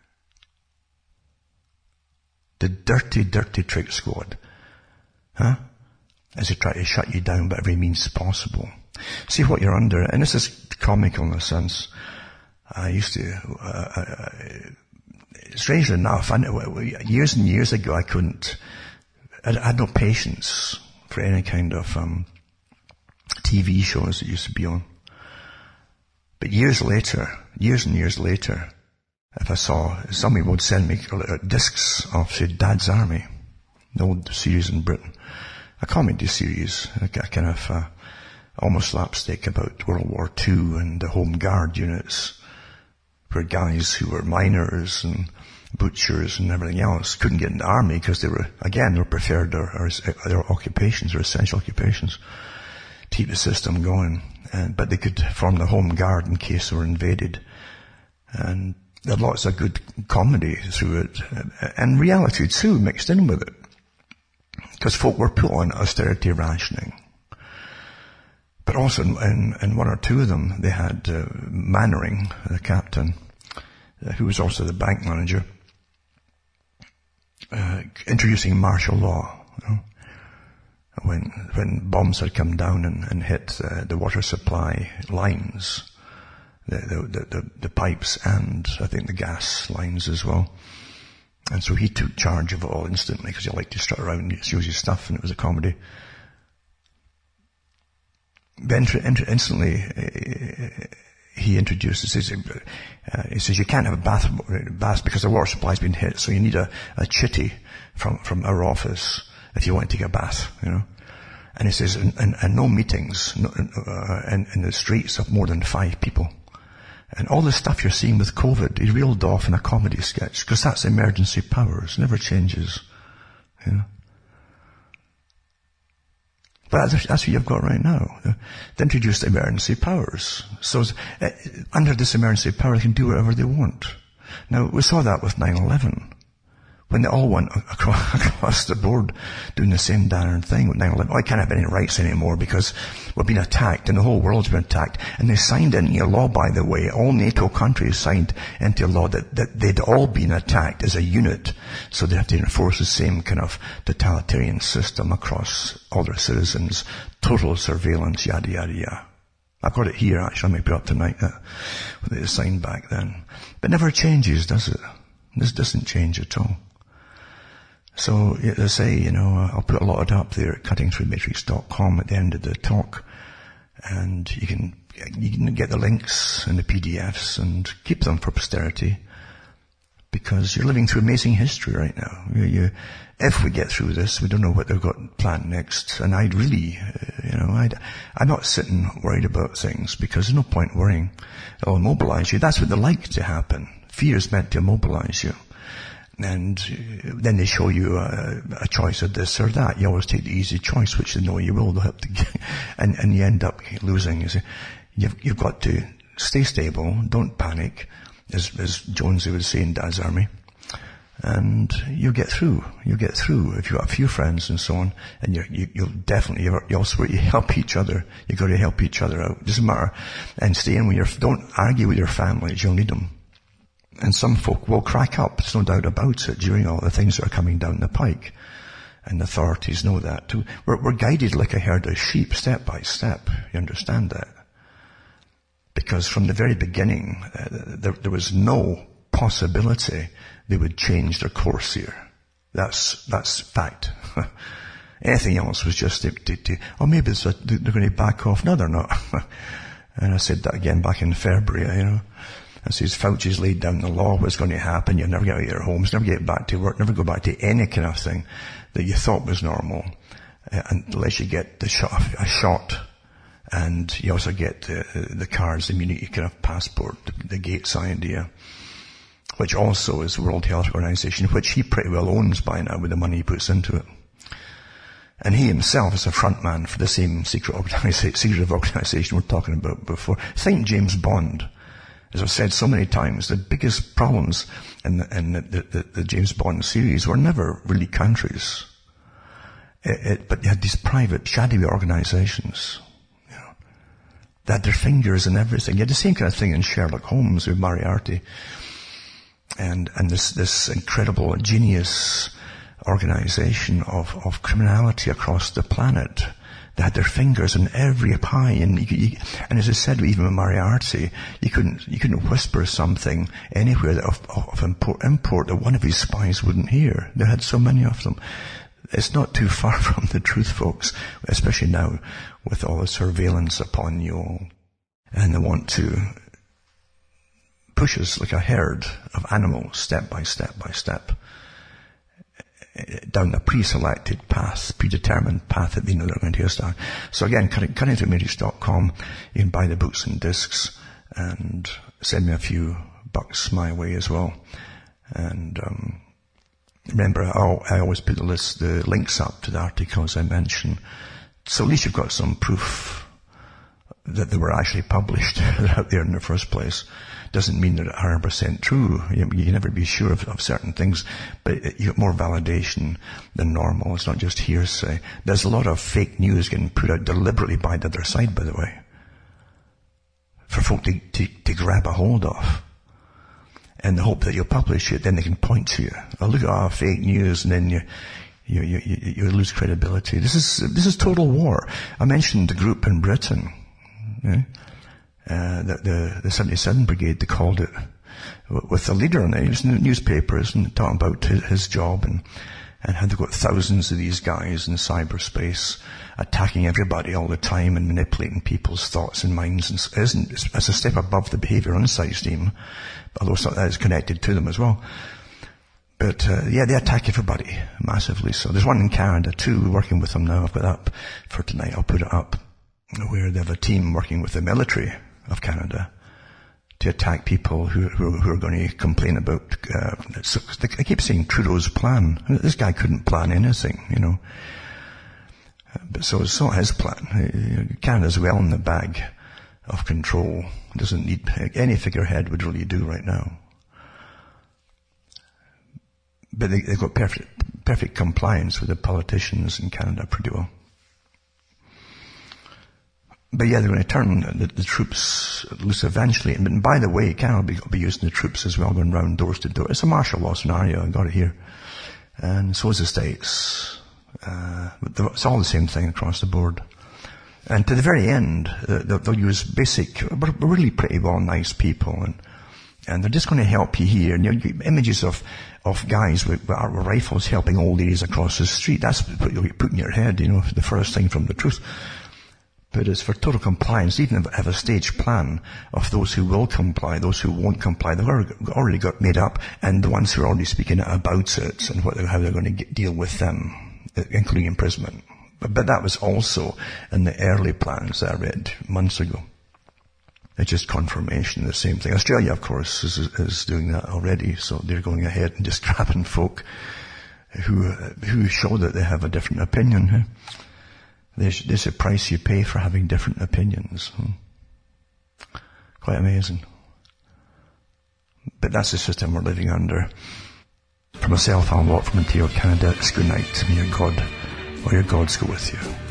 [SPEAKER 2] The dirty, dirty trick squad. As they try to shut you down by every means possible. See what you're under, and this is comical in a sense. I used to, strangely enough, years and years ago I had no patience for any kind of TV shows that used to be on. But years and years later, if I saw, somebody would send me discs of, say, Dad's Army. The old series in Britain. A comedy series, a kind of almost slapstick about World War II and the Home Guard units, where guys who were miners and butchers and everything else couldn't get in the army because they were preferred their occupations, their essential occupations, to keep the system going. But they could form the Home Guard in case they were invaded. And there are lots of good comedy through it, and reality too mixed in with it. Because folk were put on austerity rationing. But also in one or two of them, they had Mannering, the captain, who was also the bank manager, introducing martial law. You know, when bombs had come down and hit the water supply lines, the pipes, and I think the gas lines as well. And so he took charge of it all instantly because he liked to strut around and use his stuff, and it was a comedy. Then instantly he introduces, he says you can't have a bath because the water supply's been hit, so you need a chitty from our office if you want to take a bath, you know. And he says, and no meetings in the streets of more than 5 people. And all the stuff you're seeing with COVID, he reeled off in a comedy sketch, because that's emergency powers, never changes, you know. But that's what you've got right now. They introduced emergency powers. So under this emergency power, they can do whatever they want. Now, we saw that with 9/11. When they all went across the board doing the same darn thing with 9/11. Oh, I can't have any rights anymore because we're being attacked and the whole world's been attacked. And they signed into law, by the way, all NATO countries signed into law that they'd all been attacked as a unit. So they have to enforce the same kind of totalitarian system across all their citizens. Total surveillance, yada, yada, yada. I've got it here, actually. I might put it up tonight, what they signed back then. But it never changes, does it? This doesn't change at all. So, as I say, you know, I'll put a lot of it up there at cuttingthroughmatrix.com at the end of the talk. And you can get the links and the PDFs and keep them for posterity. Because you're living through amazing history right now. If we get through this, we don't know what they've got planned next. And I'd really, I'm not sitting worried about things because there's no point worrying. It'll immobilize you. That's what they like to happen. Fear is meant to immobilize you. And then they show you a choice of this or that. You always take the easy choice, which they know you will. They'll have to and you end up losing. You see, you've got to stay stable. Don't panic, as Jonesy would say in Dad's Army. And you'll get through. You'll get through if you've got a few friends and so on. And you'll definitely, you also help each other. You've got to help each other out. It doesn't matter. And stay in with don't argue with your families. You'll need them. And some folk will crack up, there's no doubt about it, during all the things that are coming down the pike. And the authorities know that too. We're guided like a herd of sheep, step by step. You understand that? Because from the very beginning, there was no possibility they would change their course here. That's fact. Anything else was just maybe they're going to back off. No, they're not. And I said that again back in February, you know. I says, Fauci's laid down the law, what's going to happen, you'll never get out of your homes, never get back to work, never go back to any kind of thing that you thought was normal, unless you get a shot, and you also get the cards, the immunity kind of passport, the Gates idea, which also is the World Health Organization, which he pretty well owns by now with the money he puts into it. And he himself is a front man for the same secretive organization we're talking about before. Think James Bond. As I've said so many times, the biggest problems in the James Bond series were never really countries. But they had these private, shadowy organizations, you know, that had their fingers in everything. You had the same kind of thing in Sherlock Holmes with Moriarty. And this incredible, genius organization of criminality across the planet. They had their fingers in every pie, and as I said, even with Moriarty, you couldn't whisper something anywhere that of import that one of his spies wouldn't hear. They had so many of them. It's not too far from the truth, folks, especially now with all the surveillance upon you all. And they want to push us like a herd of animals, step by step by step. down a pre-selected path, predetermined path that they know they're going to start. So again, cuttingthroughmatrix.com, you can buy the books and discs and send me a few bucks my way as well. And remember, I always put the links up to the articles I mentioned. So at least you've got some proof that they were actually published out there in the first place. Doesn't mean they're 100% true. You can never be sure of certain things, but you get more validation than normal. It's not just hearsay. There's a lot of fake news getting put out deliberately by the other side, by the way, for folk to grab a hold of. And the hope that you'll publish it, then they can point to you. Oh, look at fake news, and then you lose credibility. This is total war. I mentioned the group in Britain, the 77 Brigade, they called it, with the leader in the newspapers and talking about his job and how they've got thousands of these guys in cyberspace attacking everybody all the time and manipulating people's thoughts and minds. And it's a step above the behavior insights team, although that is connected to them as well. But they attack everybody massively. So there's one in Canada too. We're working with them now. I've got that up for tonight. I'll put it up, where they have a team working with the military of Canada to attack people who are going to complain about. I keep saying Trudeau's plan. This guy couldn't plan anything, But so it's not his plan. Canada's well in the bag of control. Doesn't need any figurehead would really do right now. But they've got perfect compliance with the politicians in Canada pretty well. But yeah, they're going to turn the troops loose eventually. And by the way, Canada will be using the troops as well, going round doors to door. It's a martial law scenario, I got it here. And so is the States. It's all the same thing across the board. And to the very end, they'll use really pretty well nice people, and they're just going to help you here. And you get images of guys with rifles helping old ladies across the street. That's what you'll put in your head, the first thing from the truth. But it's for total compliance. Even have a staged plan of those who will comply, those who won't comply. They've already got made up, and the ones who are already speaking about it and how they're going to deal with them, including imprisonment. But that was also in the early plans that I read months ago. It's just confirmation of the same thing. Australia, of course, is doing that already, so they're going ahead and just grabbing folk who show that they have a different opinion. There's a price you pay for having different opinions. Quite amazing. But that's the system we're living under. For myself, Alan Watt from Ontario, Canada, it's good night. May your God or your gods go with you.